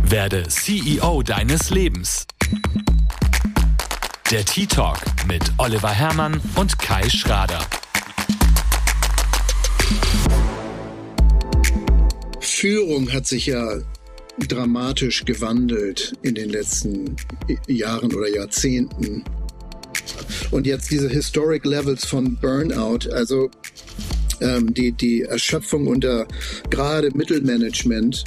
Werde CEO deines Lebens. Der Tea-Talk mit Oliver Herrmann und Kai Schrader. Führung hat sich ja dramatisch gewandelt in den letzten Jahren oder Jahrzehnten. Und jetzt diese Historic Levels von Burnout, also die Erschöpfung unter gerade Mittelmanagement.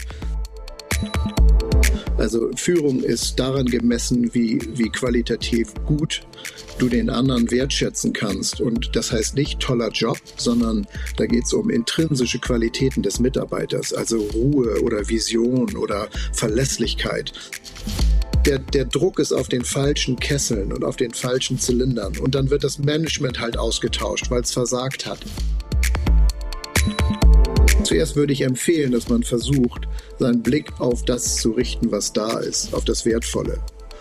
Also Führung ist daran gemessen, wie qualitativ gut du den anderen wertschätzen kannst. Und das heißt nicht toller Job, sondern da geht es um intrinsische Qualitäten des Mitarbeiters, also Ruhe oder Vision oder Verlässlichkeit. Der Druck ist auf den falschen Kesseln und auf den falschen Zylindern. Und dann wird das Management halt ausgetauscht, weil es versagt hat. Zuerst würde ich empfehlen, dass man versucht, seinen Blick auf das zu richten, was da ist, auf das Wertvolle.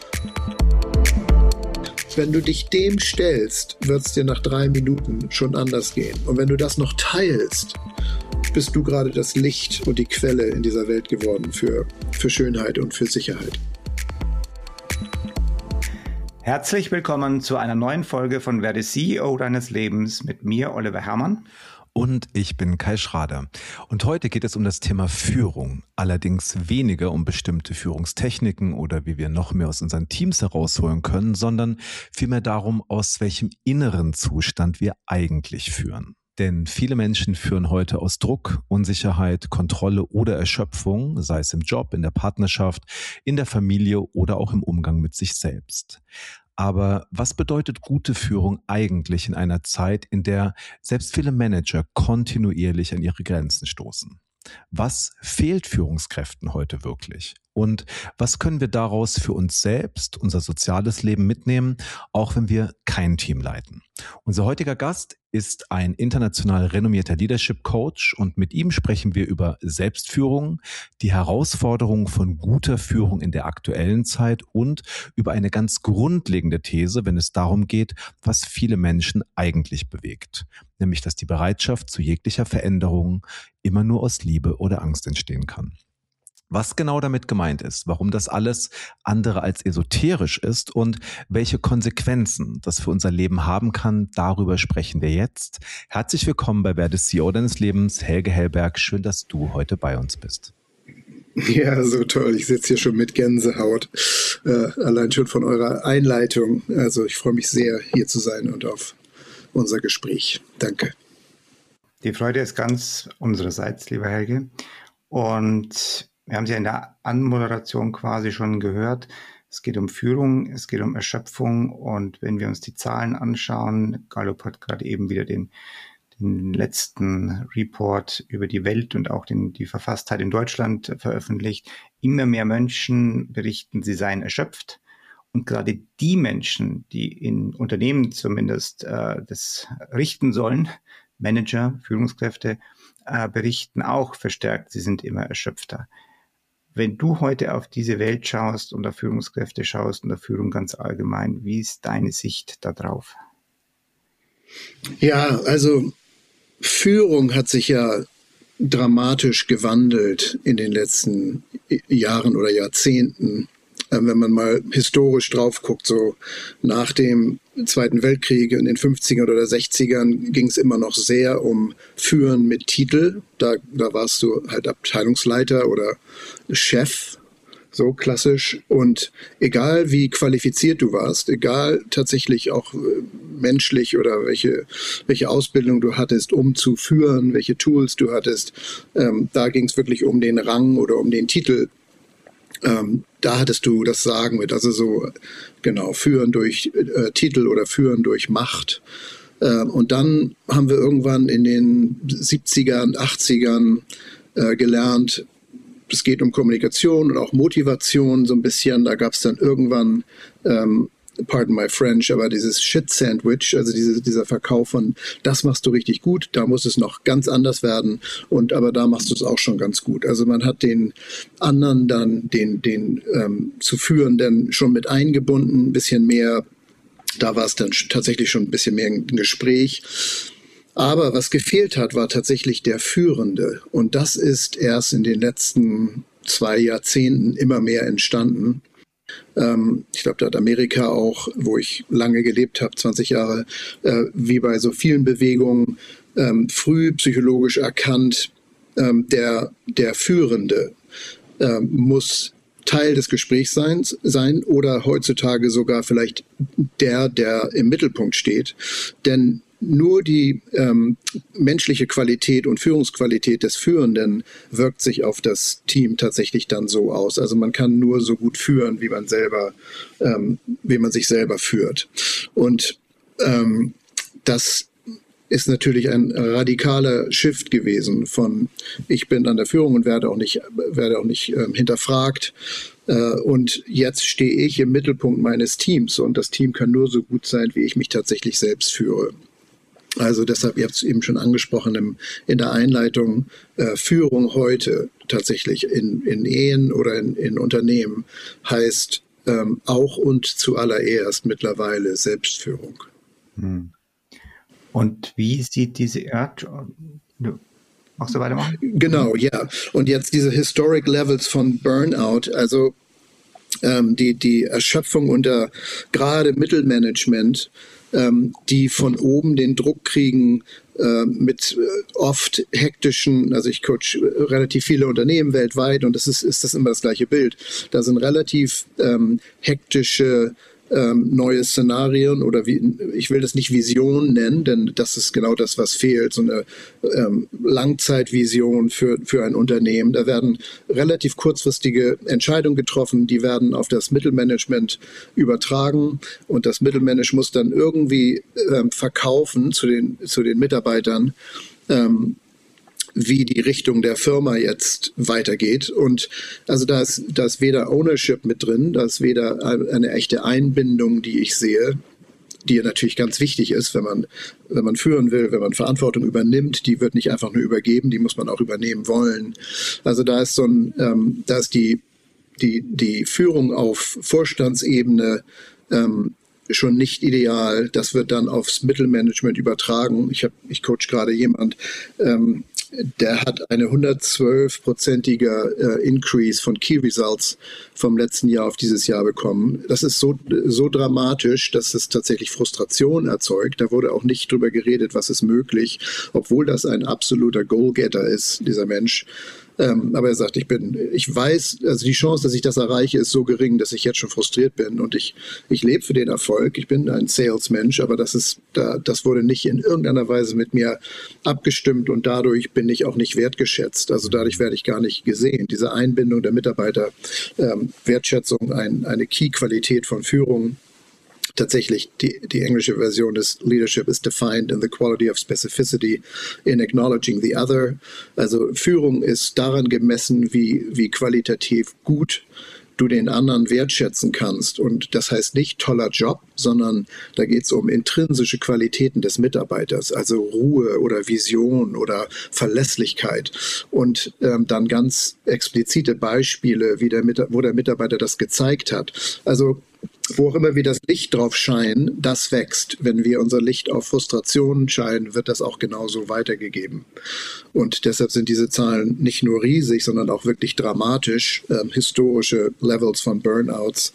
Wenn du dich dem stellst, wird es dir nach 3 Minuten schon anders gehen. Und wenn du das noch teilst, bist du gerade das Licht und die Quelle in dieser Welt geworden für Schönheit und für Sicherheit. Herzlich willkommen zu einer neuen Folge von Werde CEO deines Lebens mit mir, Oliver Herrmann. Und ich bin Kai Schrader. Und heute geht es um das Thema Führung. Allerdings weniger um bestimmte Führungstechniken oder wie wir noch mehr aus unseren Teams herausholen können, sondern vielmehr darum, aus welchem inneren Zustand wir eigentlich führen. Denn viele Menschen führen heute aus Druck, Unsicherheit, Kontrolle oder Erschöpfung, sei es im Job, in der Partnerschaft, in der Familie oder auch im Umgang mit sich selbst. Aber was bedeutet gute Führung eigentlich in einer Zeit, in der selbst viele Manager kontinuierlich an ihre Grenzen stoßen? Was fehlt Führungskräften heute wirklich? Und was können wir daraus für uns selbst, unser soziales Leben mitnehmen, auch wenn wir kein Team leiten? Unser heutiger Gast ist ein international renommierter Leadership Coach und mit ihm sprechen wir über Selbstführung, die Herausforderungen von guter Führung in der aktuellen Zeit und über eine ganz grundlegende These, wenn es darum geht, was viele Menschen eigentlich bewegt, nämlich dass die Bereitschaft zu jeglicher Veränderung immer nur aus Liebe oder Angst entstehen kann. Was genau damit gemeint ist, warum das alles andere als esoterisch ist und welche Konsequenzen das für unser Leben haben kann, darüber sprechen wir jetzt. Herzlich willkommen bei Werde CEO deines Lebens, Helge Hellberg. Schön, dass du heute bei uns bist. Ja, so toll. Ich sitze hier schon mit Gänsehaut, allein schon von eurer Einleitung. Also ich freue mich sehr, hier zu sein und auf unser Gespräch. Danke. Die Freude ist ganz unsererseits, lieber Helge. Und wir haben es ja in der Anmoderation quasi schon gehört. Es geht um Führung, es geht um Erschöpfung. Und wenn wir uns die Zahlen anschauen, Gallup hat gerade eben wieder den letzten Report über die Welt und auch die Verfasstheit in Deutschland veröffentlicht. Immer mehr Menschen berichten, sie seien erschöpft. Und gerade die Menschen, die in Unternehmen zumindest das richten sollen, Manager, Führungskräfte, berichten auch verstärkt, sie sind immer erschöpfter. Wenn du heute auf diese Welt schaust und auf Führungskräfte schaust und auf Führung ganz allgemein, wie ist deine Sicht da drauf? Ja, also Führung hat sich ja dramatisch gewandelt in den letzten Jahren oder Jahrzehnten. Wenn man mal historisch drauf guckt, so nach dem Zweiten Weltkrieg in den 50ern oder 60ern ging es immer noch sehr um Führen mit Titel. Da warst du halt Abteilungsleiter oder Chef, so klassisch. Und egal wie qualifiziert du warst, egal tatsächlich auch menschlich oder welche Ausbildung du hattest, um zu führen, welche Tools du hattest, da ging es wirklich um den Rang oder um den Titel. Da hattest du das Sagen mit, also so genau, führen durch Titel oder führen durch Macht. Und dann haben wir irgendwann in den 70ern, 80ern gelernt, es geht um Kommunikation und auch Motivation so ein bisschen. Da gab es dann irgendwann, pardon my French, aber dieses Shit-Sandwich, also dieser Verkauf von, das machst du richtig gut, da muss es noch ganz anders werden, aber da machst du es auch schon ganz gut. Also man hat den anderen dann, den zu Führenden schon mit eingebunden, ein bisschen mehr, da war es dann tatsächlich schon ein bisschen mehr ein Gespräch. Aber was gefehlt hat, war tatsächlich der Führende. Und das ist erst in den letzten 2 Jahrzehnten immer mehr entstanden. Ich glaube, da hat Amerika auch, wo ich lange gelebt habe, 20 Jahre, wie bei so vielen Bewegungen, früh psychologisch erkannt, der Führende muss Teil des Gesprächs sein oder heutzutage sogar vielleicht der im Mittelpunkt steht. Denn nur die menschliche Qualität und Führungsqualität des Führenden wirkt sich auf das Team tatsächlich dann so aus. Also man kann nur so gut führen, wie man sich selber führt. Und das ist natürlich ein radikaler Shift gewesen von ich bin an der Führung und werde auch nicht hinterfragt. Und jetzt stehe ich im Mittelpunkt meines Teams und das Team kann nur so gut sein, wie ich mich tatsächlich selbst führe. Also deshalb, ihr habt es eben schon angesprochen in der Einleitung, Führung heute tatsächlich in Ehen oder in Unternehmen heißt auch und zuallererst mittlerweile Selbstführung. Und wie sieht diese Machst du weitermachen? Genau, ja. Und jetzt diese Historic Levels von Burnout, also die Erschöpfung unter gerade Mittelmanagement, die von oben den Druck kriegen mit oft hektischen, also ich coach relativ viele Unternehmen weltweit und das ist immer das gleiche Bild. Da sind relativ hektische neue Szenarien oder ich will das nicht Vision nennen, denn das ist genau das, was fehlt, so eine Langzeitvision für ein Unternehmen. Da werden relativ kurzfristige Entscheidungen getroffen, die werden auf das Mittelmanagement übertragen und das Mittelmanagement muss dann irgendwie verkaufen zu den Mitarbeitern, wie die Richtung der Firma jetzt weitergeht. Und also da ist weder Ownership mit drin, da ist weder eine echte Einbindung, die ich sehe, die natürlich ganz wichtig ist, wenn man führen will, wenn man Verantwortung übernimmt, die wird nicht einfach nur übergeben, die muss man auch übernehmen wollen. Also da ist da ist die Führung auf Vorstandsebene schon nicht ideal. Das wird dann aufs Mittelmanagement übertragen. Ich coach gerade jemand, der hat eine 112-prozentiger Increase von Key Results vom letzten Jahr auf dieses Jahr bekommen. Das ist so dramatisch, dass es tatsächlich Frustration erzeugt. Da wurde auch nicht drüber geredet, was ist möglich, obwohl das ein absoluter Goal-Getter ist, dieser Mensch. Aber er sagt, ich weiß, also die Chance, dass ich das erreiche, ist so gering, dass ich jetzt schon frustriert bin und ich lebe für den Erfolg. Ich bin ein Salesmensch, aber das wurde nicht in irgendeiner Weise mit mir abgestimmt und dadurch bin ich auch nicht wertgeschätzt. Also dadurch werde ich gar nicht gesehen. Diese Einbindung der Mitarbeiter, Wertschätzung, eine Key-Qualität von Führung. Tatsächlich, die englische Version ist Leadership is defined in the quality of specificity in acknowledging the other. Also Führung ist daran gemessen, wie qualitativ gut du den anderen wertschätzen kannst. Und das heißt nicht toller Job, sondern da geht es um intrinsische Qualitäten des Mitarbeiters, also Ruhe oder Vision oder Verlässlichkeit. Und dann ganz explizite Beispiele, wo der Mitarbeiter das gezeigt hat. Also wo auch immer wir das Licht drauf scheinen, das wächst. Wenn wir unser Licht auf Frustrationen scheinen, wird das auch genauso weitergegeben. Und deshalb sind diese Zahlen nicht nur riesig, sondern auch wirklich dramatisch. Historische Levels von Burnouts.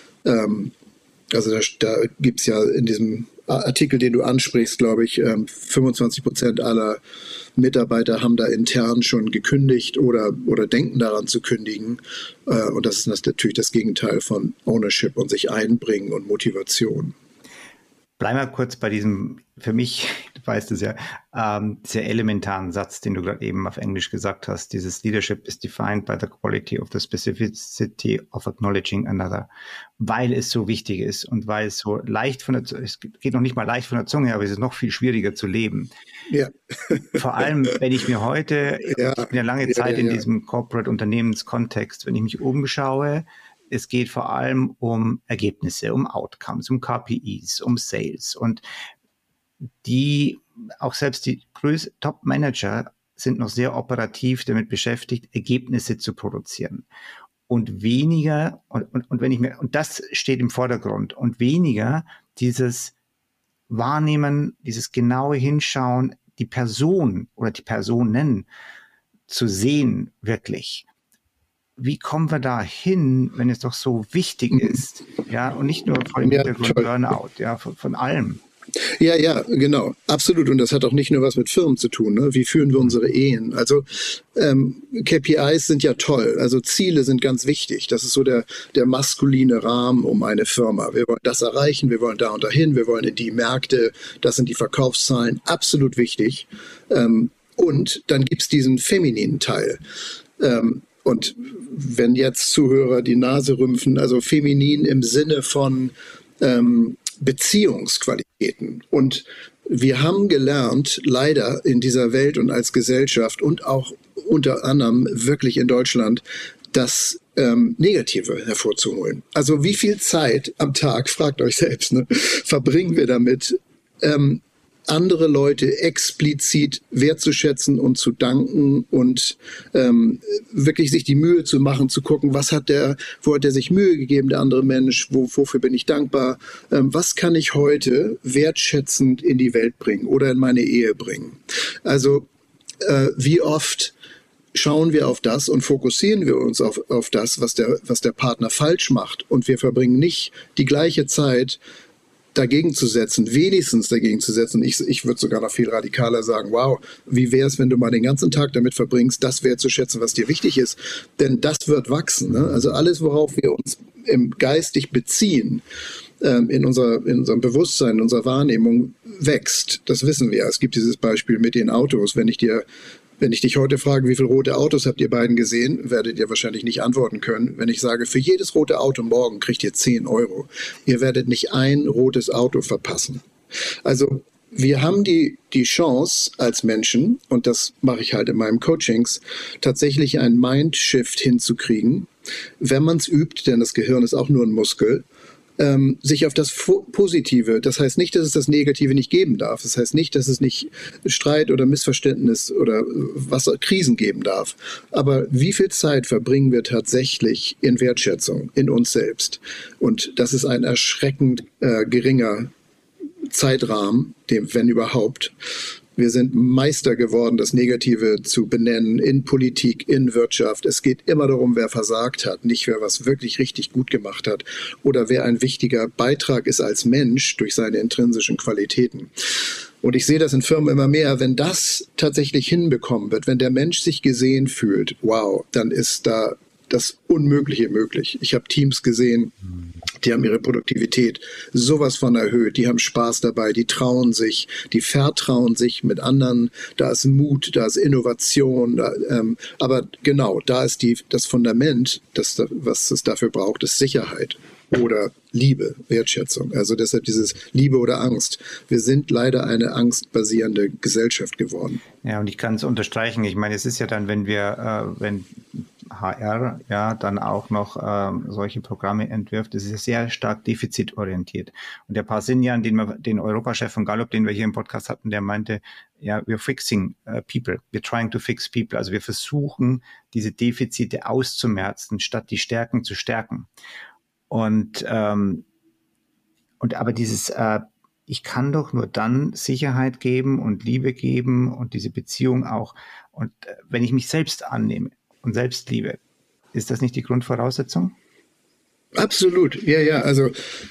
Also da gibt es ja in diesem Artikel, den du ansprichst, glaube ich, 25% aller Mitarbeiter haben da intern schon gekündigt oder denken daran zu kündigen. Und das ist natürlich das Gegenteil von Ownership und sich einbringen und Motivation. Bleib mal kurz bei diesem, für mich, du weißt es ja, sehr elementaren Satz, den du gerade eben auf Englisch gesagt hast. Dieses Leadership is defined by the quality of the specificity of acknowledging another. Weil es so wichtig ist und weil es so leicht es geht noch nicht mal leicht von der Zunge, aber es ist noch viel schwieriger zu leben. Ja. Vor allem, wenn ich mir heute, ich bin ja lange Zeit in diesem Corporate-Unternehmenskontext, wenn ich mich umschaue, es geht vor allem um Ergebnisse, um Outcomes, um KPIs, um Sales. Und auch selbst die Top-Manager sind noch sehr operativ damit beschäftigt, Ergebnisse zu produzieren. Und weniger, und das steht im Vordergrund, und weniger dieses Wahrnehmen, dieses genaue Hinschauen, die Person oder die Personen zu sehen wirklich. wie kommen wir da hin, wenn es doch so wichtig ist? Ja, und nicht nur vor dem Hintergrund Burnout, ja, von allem. Ja, genau, absolut. Und das hat auch nicht nur was mit Firmen zu tun. Ne? Wie führen wir unsere Ehen? Also KPIs sind ja toll. Also Ziele sind ganz wichtig. Das ist so der maskuline Rahmen um eine Firma. Wir wollen das erreichen, wir wollen da und dahin, wir wollen in die Märkte, das sind die Verkaufszahlen. Absolut wichtig. Und dann gibt es diesen femininen Teil. Und wenn jetzt Zuhörer die Nase rümpfen, also feminin im Sinne von Beziehungsqualitäten. Und wir haben gelernt, leider in dieser Welt und als Gesellschaft und auch unter anderem wirklich in Deutschland, das Negative hervorzuholen. Also wie viel Zeit am Tag, fragt euch selbst, ne, verbringen wir damit, andere Leute explizit wertzuschätzen und zu danken und wirklich sich die Mühe zu machen, zu gucken, wo hat der sich Mühe gegeben, der andere Mensch, wofür bin ich dankbar, was kann ich heute wertschätzend in die Welt bringen oder in meine Ehe bringen. Also wie oft schauen wir auf das und fokussieren wir uns auf das, was der Partner falsch macht, und wir verbringen nicht die gleiche Zeit dagegen zu setzen, wenigstens dagegen zu setzen. Ich würde sogar noch viel radikaler sagen, wow, wie wäre es, wenn du mal den ganzen Tag damit verbringst, das wertzuschätzen, was dir wichtig ist. Denn das wird wachsen. Ne? Also alles, worauf wir uns geistig beziehen, in unserem Bewusstsein, in unserer Wahrnehmung wächst. Das wissen wir. Es gibt dieses Beispiel mit den Autos. Wenn ich dich heute frage, wie viele rote Autos habt ihr beiden gesehen, werdet ihr wahrscheinlich nicht antworten können. Wenn ich sage, für jedes rote Auto morgen kriegt ihr 10 Euro. Ihr werdet nicht ein rotes Auto verpassen. Also wir haben die Chance als Menschen, und das mache ich halt in meinen Coachings, tatsächlich einen Mindshift hinzukriegen, wenn man es übt, denn das Gehirn ist auch nur ein Muskel, sich auf das Positive, das heißt nicht, dass es das Negative nicht geben darf, das heißt nicht, dass es nicht Streit oder Missverständnis oder Krisen geben darf, aber wie viel Zeit verbringen wir tatsächlich in Wertschätzung, in uns selbst? Und das ist ein erschreckend geringer Zeitrahmen, wenn überhaupt. Wir sind Meister geworden, das Negative zu benennen in Politik, in Wirtschaft. Es geht immer darum, wer versagt hat, nicht wer was wirklich richtig gut gemacht hat oder wer ein wichtiger Beitrag ist als Mensch durch seine intrinsischen Qualitäten. Und ich sehe das in Firmen immer mehr, wenn das tatsächlich hinbekommen wird, wenn der Mensch sich gesehen fühlt, wow, dann ist da das Unmögliche möglich. Ich habe Teams gesehen, die haben ihre Produktivität sowas von erhöht, die haben Spaß dabei, die trauen sich, die vertrauen sich mit anderen, da ist Mut, da ist Innovation, aber genau, da ist das Fundament, was es dafür braucht, ist Sicherheit oder Liebe, Wertschätzung. Also deshalb dieses Liebe oder Angst. Wir sind leider eine angstbasierende Gesellschaft geworden. Ja, und ich kann es unterstreichen. Ich meine, es ist ja dann, wenn HR ja dann auch noch solche Programme entwirft, das ist ja sehr stark defizitorientiert. Und der Parsinian, den Europachef von Gallup, den wir hier im Podcast hatten, der meinte, ja, we're fixing people, we're trying to fix people. Also wir versuchen, diese Defizite auszumerzen, statt die Stärken zu stärken. Und aber dieses ich kann doch nur dann Sicherheit geben und Liebe geben und diese Beziehung auch. Und wenn ich mich selbst annehme und selbst liebe, ist das nicht die Grundvoraussetzung? Absolut, ja. Also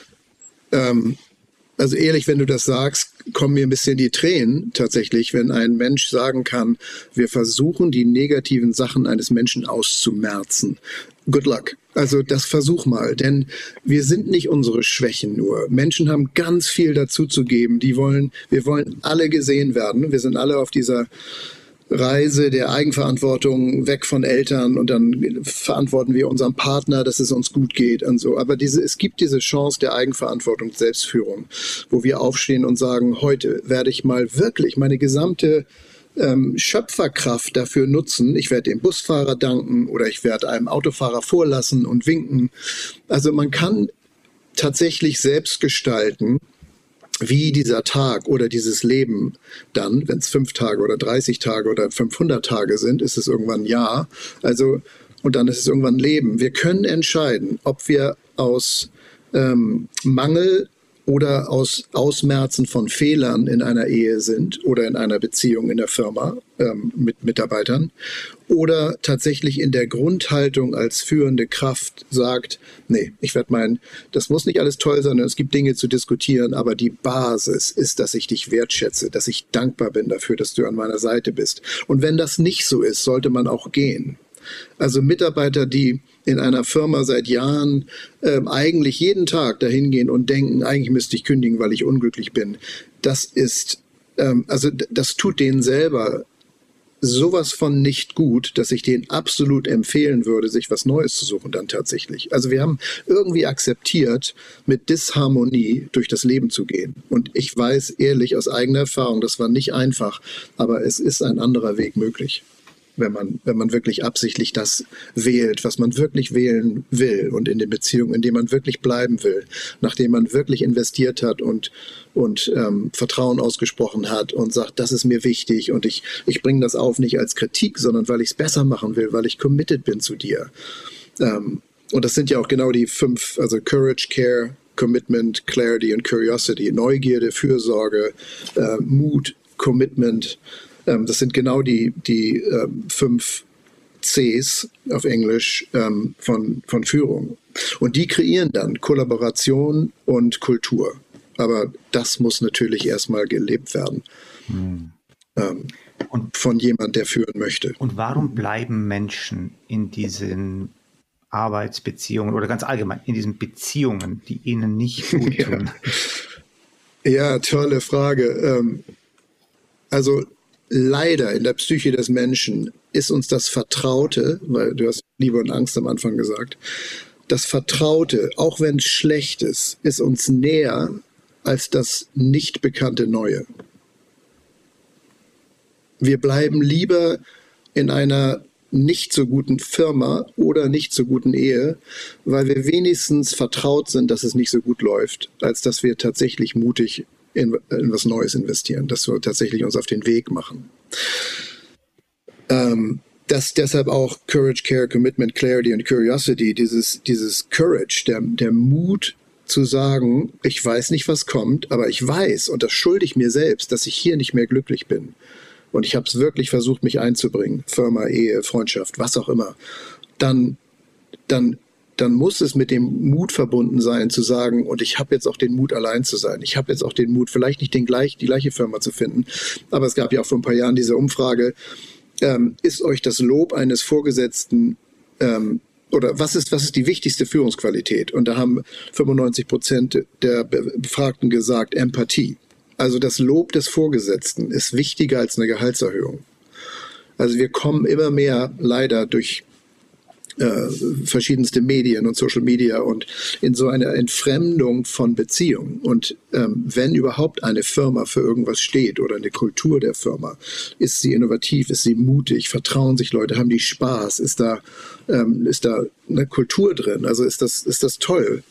ehrlich, wenn du das sagst, kommen mir ein bisschen die Tränen tatsächlich, wenn ein Mensch sagen kann, wir versuchen, die negativen Sachen eines Menschen auszumerzen. Good luck. Also das versuch mal, denn wir sind nicht unsere Schwächen nur. Menschen haben ganz viel dazu zu geben. Wir wollen alle gesehen werden. Wir sind alle auf dieser Reise der Eigenverantwortung weg von Eltern und dann verantworten wir unseren Partner, dass es uns gut geht und so. Aber es gibt diese Chance der Eigenverantwortung, Selbstführung, wo wir aufstehen und sagen, heute werde ich mal wirklich meine gesamte Schöpferkraft dafür nutzen. Ich werde dem Busfahrer danken oder ich werde einem Autofahrer vorlassen und winken. Also man kann tatsächlich selbst gestalten, wie dieser Tag oder dieses Leben dann, wenn es 5 Tage oder 30 Tage oder 500 Tage sind, ist es irgendwann ein Jahr. Also, und dann ist es irgendwann Leben. Wir können entscheiden, ob wir aus Mangel oder aus Ausmerzen von Fehlern in einer Ehe sind oder in einer Beziehung in der Firma mit Mitarbeitern oder tatsächlich in der Grundhaltung als führende Kraft sagt, nee, das muss nicht alles toll sein, es gibt Dinge zu diskutieren, aber die Basis ist, dass ich dich wertschätze, dass ich dankbar bin dafür, dass du an meiner Seite bist. Und wenn das nicht so ist, sollte man auch gehen. Also Mitarbeiter, die in einer Firma seit Jahren eigentlich jeden Tag dahin gehen und denken, eigentlich müsste ich kündigen, weil ich unglücklich bin. Das ist, das tut denen selber sowas von nicht gut, dass ich denen absolut empfehlen würde, sich was Neues zu suchen dann tatsächlich. Also wir haben irgendwie akzeptiert, mit Disharmonie durch das Leben zu gehen. Und ich weiß ehrlich aus eigener Erfahrung, das war nicht einfach, aber es ist ein anderer Weg möglich. Wenn man wirklich absichtlich das wählt, was man wirklich wählen will und in den Beziehungen, in denen man wirklich bleiben will, nachdem man wirklich investiert hat und Vertrauen ausgesprochen hat und sagt, das ist mir wichtig und ich bringe das auf nicht als Kritik, sondern weil ich es besser machen will, weil ich committed bin zu dir. Und das sind ja auch genau die 5, also Courage, Care, Commitment, Clarity und Curiosity, Neugierde, Fürsorge, Mut, Commitment. Das sind genau die 5 Cs auf Englisch von Führung. Und die kreieren dann Kollaboration und Kultur. Aber das muss natürlich erstmal gelebt werden. Und von jemand, der führen möchte. Und warum bleiben Menschen in diesen Arbeitsbeziehungen oder ganz allgemein in diesen Beziehungen, die ihnen nicht gut tun? Ja, tolle Frage. Also leider in der Psyche des Menschen ist uns das Vertraute, weil du hast Liebe und Angst am Anfang gesagt, das Vertraute, auch wenn es schlecht ist uns näher als das nicht bekannte Neue. Wir bleiben lieber in einer nicht so guten Firma oder nicht so guten Ehe, weil wir wenigstens vertraut sind, dass es nicht so gut läuft, als dass wir tatsächlich mutig in was Neues investieren, dass wir tatsächlich uns auf den Weg machen. Dass deshalb auch Courage, Care, Commitment, Clarity und Curiosity, dieses Courage, der Mut zu sagen, ich weiß nicht, was kommt, aber ich weiß, und das schulde ich mir selbst, dass ich hier nicht mehr glücklich bin. Und ich habe es wirklich versucht, mich einzubringen, Firma, Ehe, Freundschaft, was auch immer. Dann muss es mit dem Mut verbunden sein, zu sagen, und ich habe jetzt auch den Mut, allein zu sein. Ich habe jetzt auch den Mut, vielleicht nicht die gleiche Firma zu finden. Aber es gab ja auch vor ein paar Jahren diese Umfrage, ist euch das Lob eines Vorgesetzten oder was ist die wichtigste Führungsqualität? Und da haben 95% der Befragten gesagt, Empathie. Also das Lob des Vorgesetzten ist wichtiger als eine Gehaltserhöhung. Also wir kommen immer mehr leider durch verschiedenste Medien und Social Media und in so eine Entfremdung von Beziehungen. Und wenn überhaupt eine Firma für irgendwas steht oder eine Kultur der Firma, ist sie innovativ, ist sie mutig, vertrauen sich Leute, haben die Spaß, ist da eine Kultur drin, also ist das toll.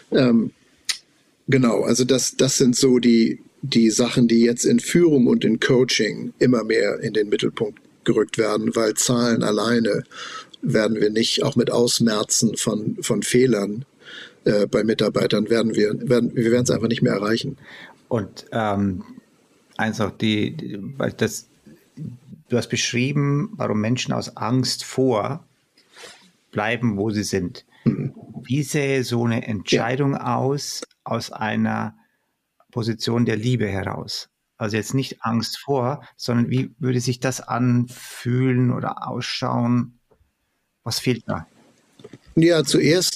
Genau, also das sind so die Sachen, die jetzt in Führung und in Coaching immer mehr in den Mittelpunkt gerückt werden, weil Zahlen alleine werden wir nicht, auch mit Ausmerzen von Fehlern bei Mitarbeitern, wir werden es einfach nicht mehr erreichen. Und eins noch, du hast beschrieben, warum Menschen aus Angst vor bleiben, wo sie sind. Wie sähe so eine Entscheidung aus einer Position der Liebe heraus? Also jetzt nicht Angst vor, sondern wie würde sich das anfühlen oder ausschauen? Was fehlt da? Ja, zuerst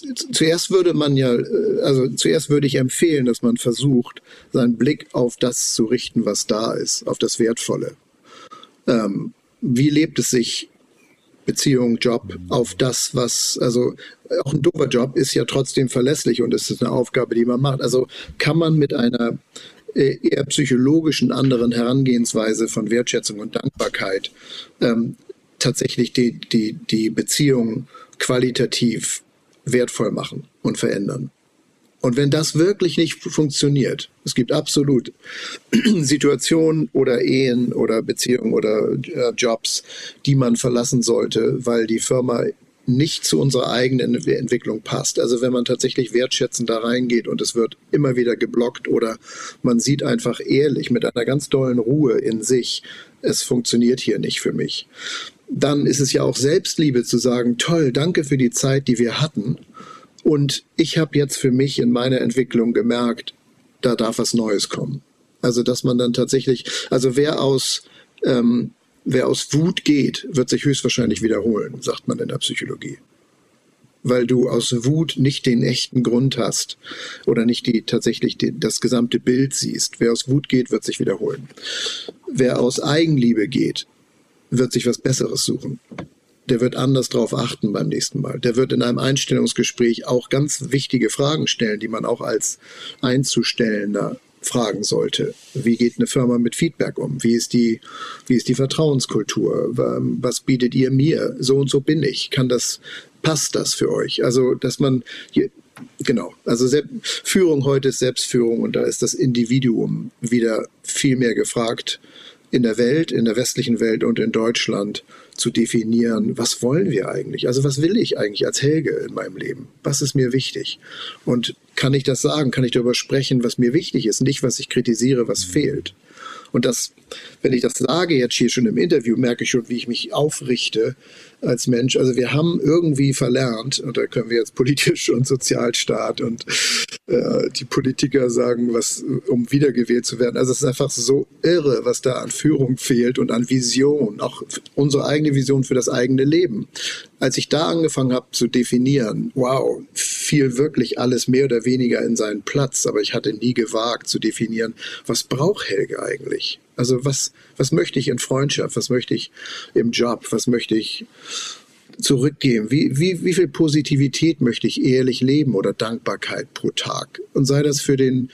würde ich empfehlen, dass man versucht, seinen Blick auf das zu richten, was da ist, auf das Wertvolle. Wie lebt es sich, Beziehung, Job, auf das, also auch ein doofer Job ist ja trotzdem verlässlich und es ist eine Aufgabe, die man macht. Also kann man mit einer eher psychologischen anderen Herangehensweise von Wertschätzung und Dankbarkeit tatsächlich die Beziehung qualitativ wertvoll machen und verändern. Und wenn das wirklich nicht funktioniert, es gibt absolut Situationen oder Ehen oder Beziehungen oder Jobs, die man verlassen sollte, weil die Firma nicht zu unserer eigenen Entwicklung passt. Also wenn man tatsächlich wertschätzend da reingeht und es wird immer wieder geblockt oder man sieht einfach ehrlich mit einer ganz dollen Ruhe in sich, es funktioniert hier nicht für mich. Dann ist es ja auch Selbstliebe zu sagen, toll, danke für die Zeit, die wir hatten. Und ich habe jetzt für mich in meiner Entwicklung gemerkt, da darf was Neues kommen. Also dass man dann tatsächlich, also wer aus Wut geht, wird sich höchstwahrscheinlich wiederholen, sagt man in der Psychologie. Weil du aus Wut nicht den echten Grund hast oder nicht das gesamte Bild siehst. Wer aus Wut geht, wird sich wiederholen. Wer aus Eigenliebe geht, wird sich was Besseres suchen. Der wird anders drauf achten beim nächsten Mal. Der wird in einem Einstellungsgespräch auch ganz wichtige Fragen stellen, die man auch als Einzustellender fragen sollte. Wie geht eine Firma mit Feedback um? Wie ist die Vertrauenskultur? Was bietet ihr mir? So und so bin ich. Passt das für euch? Also, dass man hier, genau, also Führung heute ist Selbstführung und da ist das Individuum wieder viel mehr gefragt, in der Welt, in der westlichen Welt und in Deutschland zu definieren, was wollen wir eigentlich? Also was will ich eigentlich als Helge in meinem Leben? Was ist mir wichtig? Und kann ich das sagen? Kann ich darüber sprechen, was mir wichtig ist? Nicht, was ich kritisiere, was fehlt. Und das, wenn ich das sage jetzt hier schon im Interview, merke ich schon, wie ich mich aufrichte als Mensch. Also wir haben irgendwie verlernt, und da können wir jetzt politisch und Sozialstaat und die Politiker sagen, um wiedergewählt zu werden. Also es ist einfach so irre, was da an Führung fehlt und an Vision, auch unsere eigene Vision für das eigene Leben. Als ich da angefangen habe zu definieren, wow, fiel wirklich alles mehr oder weniger in seinen Platz, aber ich hatte nie gewagt zu definieren, was braucht Helge eigentlich? Also was möchte ich in Freundschaft, was möchte ich im Job, was möchte ich zurückgeben? Wie viel Positivität möchte ich ehrlich leben oder Dankbarkeit pro Tag? Und sei das für den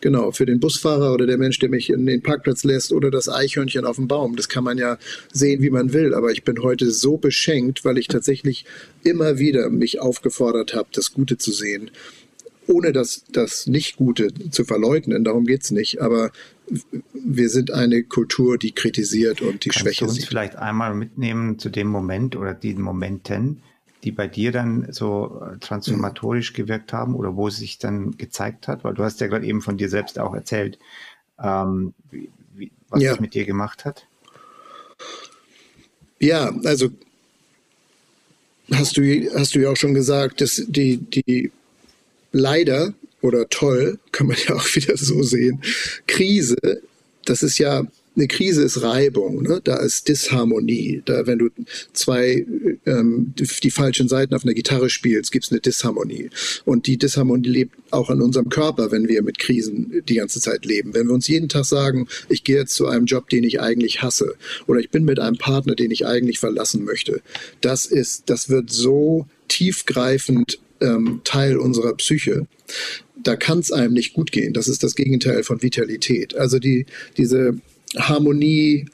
Busfahrer oder der Mensch, der mich in den Parkplatz lässt oder das Eichhörnchen auf dem Baum. Das kann man ja sehen, wie man will. Aber ich bin heute so beschenkt, weil ich tatsächlich immer wieder mich aufgefordert habe, das Gute zu sehen, ohne das Nicht-Gute zu verleugnen. Darum geht's nicht. Aber wir sind eine Kultur, die kritisiert und die Schwäche sieht. Kannst du uns vielleicht einmal mitnehmen zu dem Moment oder den Momenten, die bei dir dann so transformatorisch gewirkt haben oder wo es sich dann gezeigt hat? Weil du hast ja gerade eben von dir selbst auch erzählt, was es mit dir gemacht hat. Ja, also hast du ja auch schon gesagt, dass die leider oder toll, kann man ja auch wieder so sehen, Krise, das ist ja, eine Krise ist Reibung, ne? Da ist Disharmonie. Da, wenn du die falschen Seiten auf einer Gitarre spielst, gibt es eine Disharmonie. Und die Disharmonie lebt auch in unserem Körper, wenn wir mit Krisen die ganze Zeit leben. Wenn wir uns jeden Tag sagen, ich gehe jetzt zu einem Job, den ich eigentlich hasse, oder ich bin mit einem Partner, den ich eigentlich verlassen möchte, das wird so tiefgreifend Teil unserer Psyche. Da kann es einem nicht gut gehen. Das ist das Gegenteil von Vitalität. Also diese Harmonie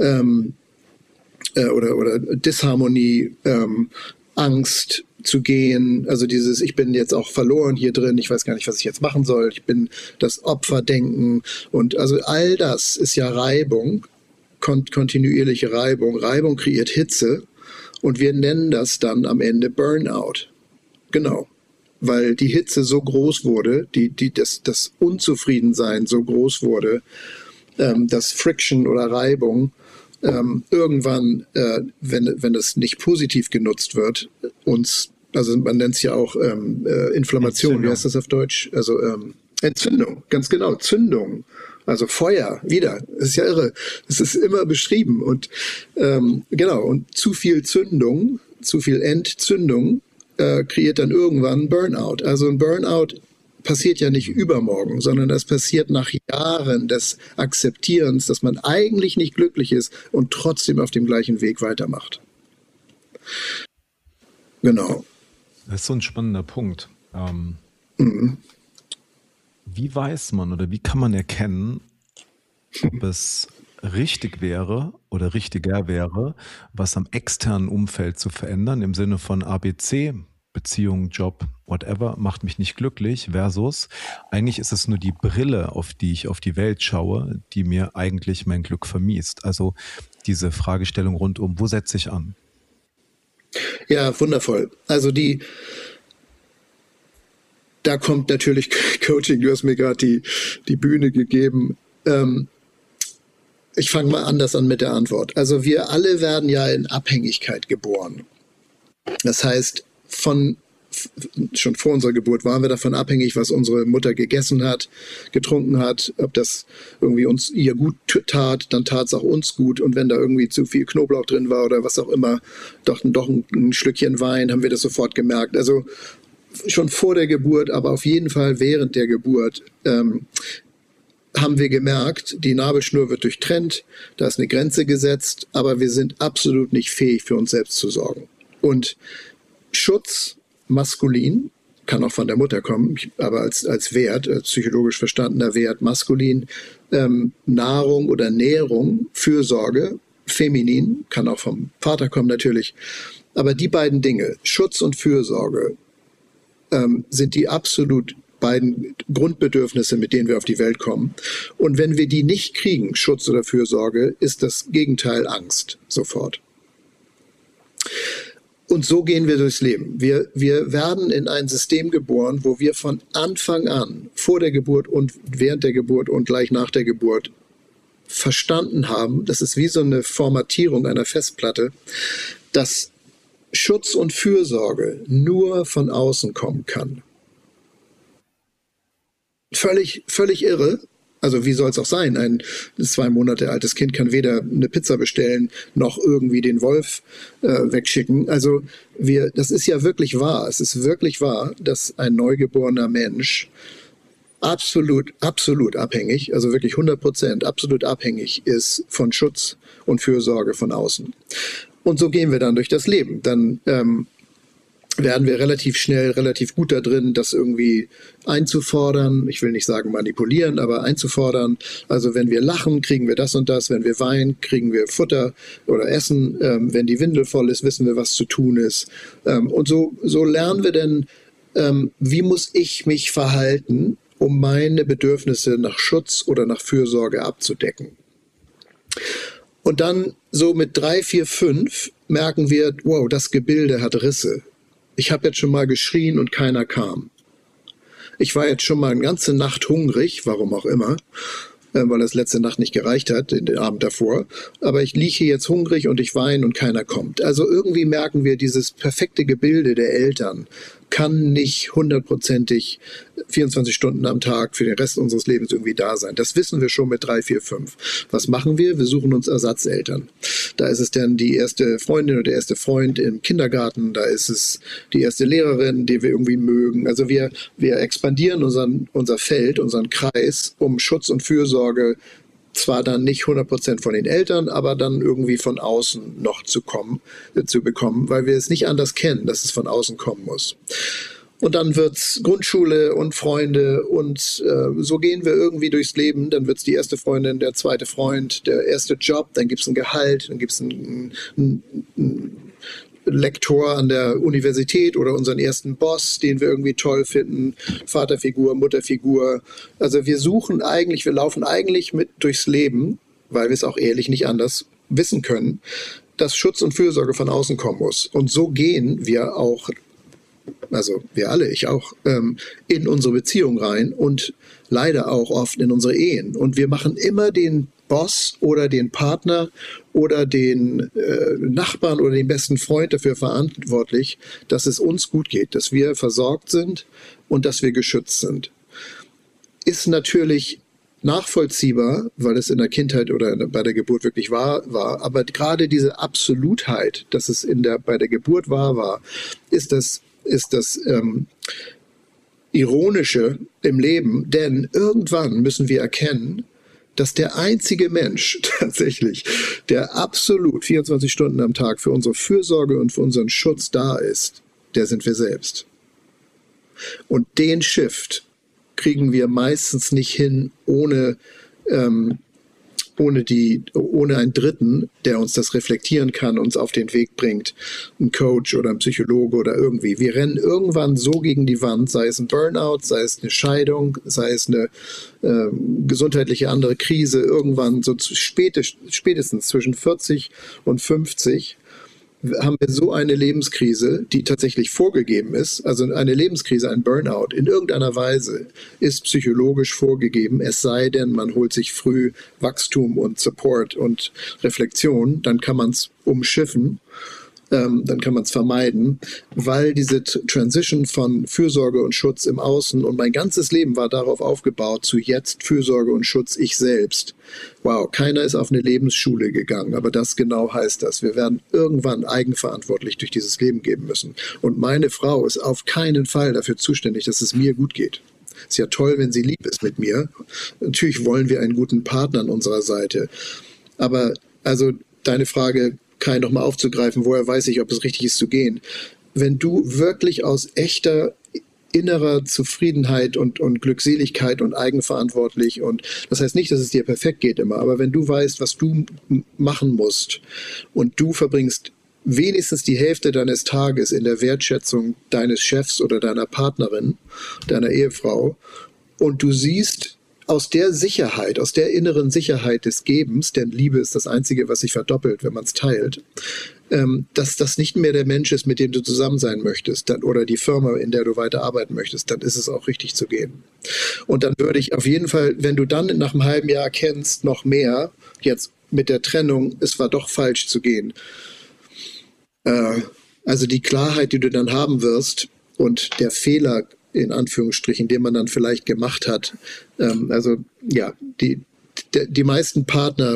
oder Disharmonie, Angst zu gehen, also ich bin jetzt auch verloren hier drin, ich weiß gar nicht, was ich jetzt machen soll, ich bin das Opferdenken und also all das ist ja Reibung, kontinuierliche Reibung. Reibung kreiert Hitze und wir nennen das dann am Ende Burnout. Genau. Weil die Hitze so groß wurde, das Unzufriedensein so groß wurde, dass Friction oder Reibung irgendwann, wenn es nicht positiv genutzt wird, also man nennt es ja auch Inflammation, Entzündung. Wie heißt das auf Deutsch? Also Entzündung, ganz genau, Zündung. Also Feuer, wieder, das ist ja irre. Das ist immer beschrieben. Und und zu viel Zündung, zu viel Entzündung kreiert dann irgendwann Burnout. Also ein Burnout passiert ja nicht übermorgen, sondern das passiert nach Jahren des Akzeptierens, dass man eigentlich nicht glücklich ist und trotzdem auf dem gleichen Weg weitermacht. Genau. Das ist so ein spannender Punkt. Wie weiß man oder wie kann man erkennen, ob es richtig wäre oder richtiger wäre, was am externen Umfeld zu verändern, im Sinne von ABC, Beziehung, Job, whatever, macht mich nicht glücklich, versus eigentlich ist es nur die Brille, auf die ich auf die Welt schaue, die mir eigentlich mein Glück vermiest. Also diese Fragestellung rund um, wo setze ich an? Ja, wundervoll. Also da kommt natürlich Coaching, du hast mir gerade die Bühne gegeben. Ich fange mal anders an mit der Antwort. Also wir alle werden ja in Abhängigkeit geboren. Das heißt, schon vor unserer Geburt waren wir davon abhängig, was unsere Mutter gegessen hat, getrunken hat, ob das irgendwie ihr gut tat, dann tat es auch uns gut. Und wenn da irgendwie zu viel Knoblauch drin war oder was auch immer, doch ein Schlückchen Wein, haben wir das sofort gemerkt. Also schon vor der Geburt, aber auf jeden Fall während der Geburt haben wir gemerkt, die Nabelschnur wird durchtrennt, da ist eine Grenze gesetzt, aber wir sind absolut nicht fähig, für uns selbst zu sorgen. Und Schutz, maskulin, kann auch von der Mutter kommen, aber als Wert, als psychologisch verstandener Wert, maskulin, Nahrung oder Nährung, Fürsorge, feminin, kann auch vom Vater kommen natürlich, aber die beiden Dinge, Schutz und Fürsorge, sind die absolut beiden Grundbedürfnisse, mit denen wir auf die Welt kommen. Und wenn wir die nicht kriegen, Schutz oder Fürsorge, ist das Gegenteil Angst sofort. Und so gehen wir durchs Leben. Wir werden in ein System geboren, wo wir von Anfang an, vor der Geburt und während der Geburt und gleich nach der Geburt, verstanden haben, das ist wie so eine Formatierung einer Festplatte, dass Schutz und Fürsorge nur von außen kommen kann. Völlig irre. Also wie soll es auch sein? Ein 2 Monate altes Kind kann weder eine Pizza bestellen, noch irgendwie den Wolf wegschicken. Also das ist ja wirklich wahr. Es ist wirklich wahr, dass ein neugeborener Mensch absolut abhängig, also wirklich 100% absolut abhängig ist von Schutz und Fürsorge von außen. Und so gehen wir dann durch das Leben. Dann werden wir relativ schnell, relativ gut da drin, das irgendwie einzufordern. Ich will nicht sagen manipulieren, aber einzufordern. Also wenn wir lachen, kriegen wir das und das. Wenn wir weinen, kriegen wir Futter oder Essen. Wenn die Windel voll ist, wissen wir, was zu tun ist. Und so lernen wir denn, wie muss ich mich verhalten, um meine Bedürfnisse nach Schutz oder nach Fürsorge abzudecken. Und dann so mit 3, 4, 5 merken wir, wow, das Gebilde hat Risse. Ich habe jetzt schon mal geschrien und keiner kam. Ich war jetzt schon mal eine ganze Nacht hungrig, warum auch immer, weil das letzte Nacht nicht gereicht hat, den Abend davor. Aber ich liege jetzt hungrig und ich weine und keiner kommt. Also irgendwie merken wir, dieses perfekte Gebilde der Eltern kann nicht 100%ig 24 Stunden am Tag für den Rest unseres Lebens irgendwie da sein. Das wissen wir schon mit 3, 4, 5. Was machen wir? Wir suchen uns Ersatzeltern. Da ist es dann die erste Freundin oder der erste Freund im Kindergarten, da ist es die erste Lehrerin, die wir irgendwie mögen. Also wir expandieren unser Feld, unseren Kreis, um Schutz und Fürsorge zwar dann nicht 100% von den Eltern, aber dann irgendwie von außen noch zu bekommen, weil wir es nicht anders kennen, dass es von außen kommen muss. Und dann wird's Grundschule und Freunde und so gehen wir irgendwie durchs Leben. Dann wird's die erste Freundin, der zweite Freund, der erste Job, dann gibt's ein Gehalt, dann gibt's einen Lektor an der Universität oder unseren ersten Boss, den wir irgendwie toll finden, Vaterfigur, Mutterfigur. Also wir laufen eigentlich mit durchs Leben, weil wir es auch ehrlich nicht anders wissen können, dass Schutz und Fürsorge von außen kommen muss. Und so gehen wir auch, also wir alle, ich auch, in unsere Beziehung rein und leider auch oft in unsere Ehen. Und wir machen immer den Boss oder den Partner oder den Nachbarn oder den besten Freund dafür verantwortlich, dass es uns gut geht, dass wir versorgt sind und dass wir geschützt sind. Ist natürlich nachvollziehbar, weil es in der Kindheit oder bei der Geburt wirklich wahr war, aber gerade diese Absolutheit, dass es bei der Geburt wahr war, ist das Ironische im Leben, denn irgendwann müssen wir erkennen, dass der einzige Mensch tatsächlich, der absolut 24 Stunden am Tag für unsere Fürsorge und für unseren Schutz da ist, der sind wir selbst. Und den Shift kriegen wir meistens nicht hin ohne einen Dritten, der uns das reflektieren kann, uns auf den Weg bringt, ein Coach oder ein Psychologe oder irgendwie. Wir rennen irgendwann so gegen die Wand, sei es ein Burnout, sei es eine Scheidung, sei es eine gesundheitliche andere Krise, irgendwann so spätestens zwischen 40 und 50 haben wir so eine Lebenskrise, die tatsächlich vorgegeben ist, also eine Lebenskrise, ein Burnout in irgendeiner Weise ist psychologisch vorgegeben, es sei denn, man holt sich früh Wachstum und Support und Reflexion, dann kann man es umschiffen. Dann kann man es vermeiden, weil diese Transition von Fürsorge und Schutz im Außen und mein ganzes Leben war darauf aufgebaut, zu jetzt Fürsorge und Schutz ich selbst. Wow, keiner ist auf eine Lebensschule gegangen, aber das genau heißt das. Wir werden irgendwann eigenverantwortlich durch dieses Leben gehen müssen. Und meine Frau ist auf keinen Fall dafür zuständig, dass es mir gut geht. Ist ja toll, wenn sie lieb ist mit mir. Natürlich wollen wir einen guten Partner an unserer Seite. Aber also deine Frage, Kai, nochmal aufzugreifen, woher weiß ich, ob es richtig ist zu gehen. Wenn du wirklich aus echter innerer Zufriedenheit und Glückseligkeit und eigenverantwortlich und das heißt nicht, dass es dir perfekt geht immer, aber wenn du weißt, was du machen musst und du verbringst wenigstens die Hälfte deines Tages in der Wertschätzung deines Chefs oder deiner Partnerin, deiner Ehefrau und du siehst, aus der Sicherheit, aus der inneren Sicherheit des Gebens, denn Liebe ist das Einzige, was sich verdoppelt, wenn man es teilt, dass das nicht mehr der Mensch ist, mit dem du zusammen sein möchtest dann, oder die Firma, in der du weiter arbeiten möchtest, dann ist es auch richtig zu gehen. Und dann würde ich auf jeden Fall, wenn du dann nach einem halben Jahr erkennst, noch mehr, jetzt mit der Trennung, es war doch falsch zu gehen. Also die Klarheit, die du dann haben wirst und der Fehler, in Anführungsstrichen, den man dann vielleicht gemacht hat. Also ja, die meisten Partner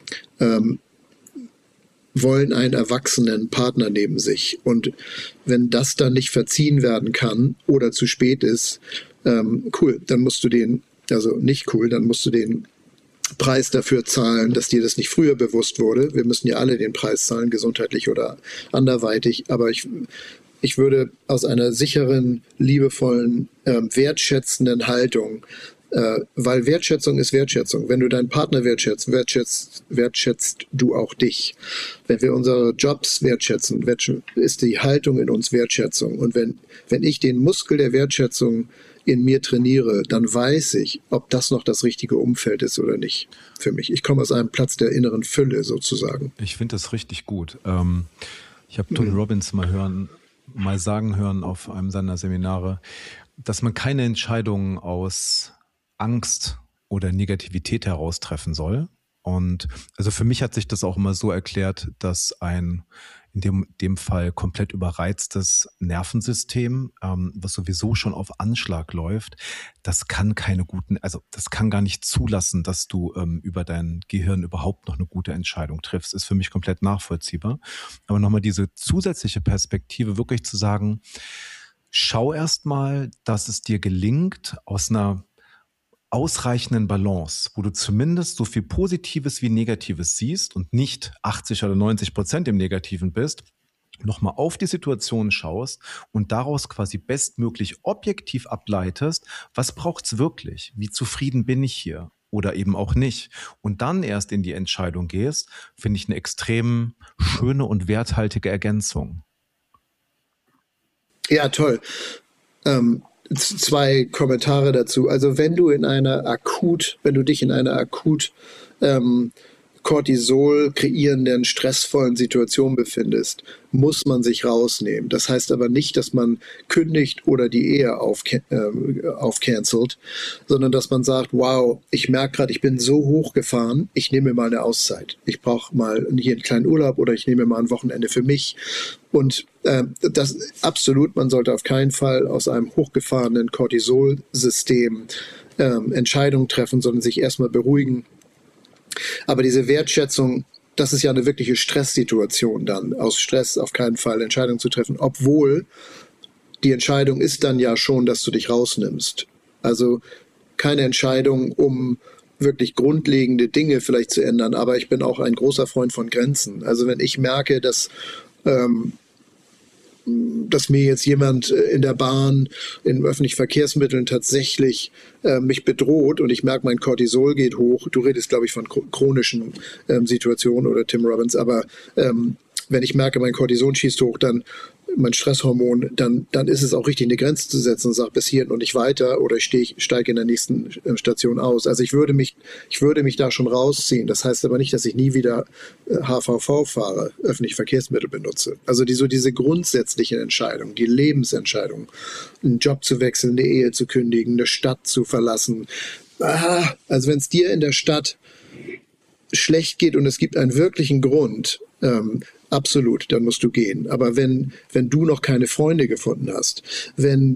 wollen einen erwachsenen Partner neben sich. Und wenn das dann nicht verziehen werden kann oder zu spät ist, cool, dann musst du den, also nicht cool, dann musst du den Preis dafür zahlen, dass dir das nicht früher bewusst wurde. Wir müssen ja alle den Preis zahlen, gesundheitlich oder anderweitig, aber ich würde aus einer sicheren, liebevollen, wertschätzenden Haltung, weil Wertschätzung ist Wertschätzung. Wenn du deinen Partner wertschätzt du auch dich. Wenn wir unsere Jobs wertschätzen, ist die Haltung in uns Wertschätzung. Und wenn ich den Muskel der Wertschätzung in mir trainiere, dann weiß ich, ob das noch das richtige Umfeld ist oder nicht für mich. Ich komme aus einem Platz der inneren Fülle sozusagen. Ich finde das richtig gut. Ich habe Tony Robbins mal sagen hören auf einem seiner Seminare, dass man keine Entscheidungen aus Angst oder Negativität heraus treffen soll. Und also für mich hat sich das auch immer so erklärt, dass ein in dem Fall komplett überreiztes Nervensystem, was sowieso schon auf Anschlag läuft, das kann das kann gar nicht zulassen, dass du über dein Gehirn überhaupt noch eine gute Entscheidung triffst. Ist für mich komplett nachvollziehbar. Aber nochmal diese zusätzliche Perspektive, wirklich zu sagen, schau erst mal, dass es dir gelingt, aus einer ausreichenden Balance, wo du zumindest so viel Positives wie Negatives siehst und nicht 80 oder 90% im Negativen bist, nochmal auf die Situation schaust und daraus quasi bestmöglich objektiv ableitest, was braucht's wirklich? Wie zufrieden bin ich hier? Oder eben auch nicht. Und dann erst in die Entscheidung gehst, finde ich eine extrem schöne und werthaltige Ergänzung. Ja, toll. Zwei Kommentare dazu. Also wenn du dich in einer akut Cortisol kreierenden, stressvollen Situation befindest, muss man sich rausnehmen. Das heißt aber nicht, dass man kündigt oder die Ehe aufcancelt, sondern dass man sagt, wow, ich merke gerade, ich bin so hochgefahren, ich nehme mir mal eine Auszeit. Ich brauche mal hier einen kleinen Urlaub oder ich nehme mal ein Wochenende für mich. Und das absolut, man sollte auf keinen Fall aus einem hochgefahrenen Cortisol-System Entscheidungen treffen, sondern sich erstmal beruhigen. Aber diese Wertschätzung, das ist ja eine wirkliche Stresssituation dann, aus Stress auf keinen Fall Entscheidungen zu treffen, obwohl die Entscheidung ist dann ja schon, dass du dich rausnimmst. Also keine Entscheidung, um wirklich grundlegende Dinge vielleicht zu ändern, aber ich bin auch ein großer Freund von Grenzen. Also wenn ich merke, dass mir jetzt jemand in der Bahn, in öffentlichen Verkehrsmitteln tatsächlich mich bedroht und ich merke, mein Cortisol geht hoch. Du redest, glaube ich, von chronischen Situationen oder Tim Robbins, aber wenn ich merke, mein Cortison schießt hoch, dann mein Stresshormon, dann ist es auch richtig, eine Grenze zu setzen und sage, bis hierhin und nicht weiter, oder ich steige in der nächsten Station aus. Also ich würde mich da schon rausziehen. Das heißt aber nicht, dass ich nie wieder HVV fahre, öffentliche Verkehrsmittel benutze. Also diese grundsätzlichen Entscheidungen, die Lebensentscheidungen, einen Job zu wechseln, eine Ehe zu kündigen, eine Stadt zu verlassen. Also wenn es dir in der Stadt schlecht geht und es gibt einen wirklichen Grund, absolut, dann musst du gehen. Aber wenn du noch keine Freunde gefunden hast, wenn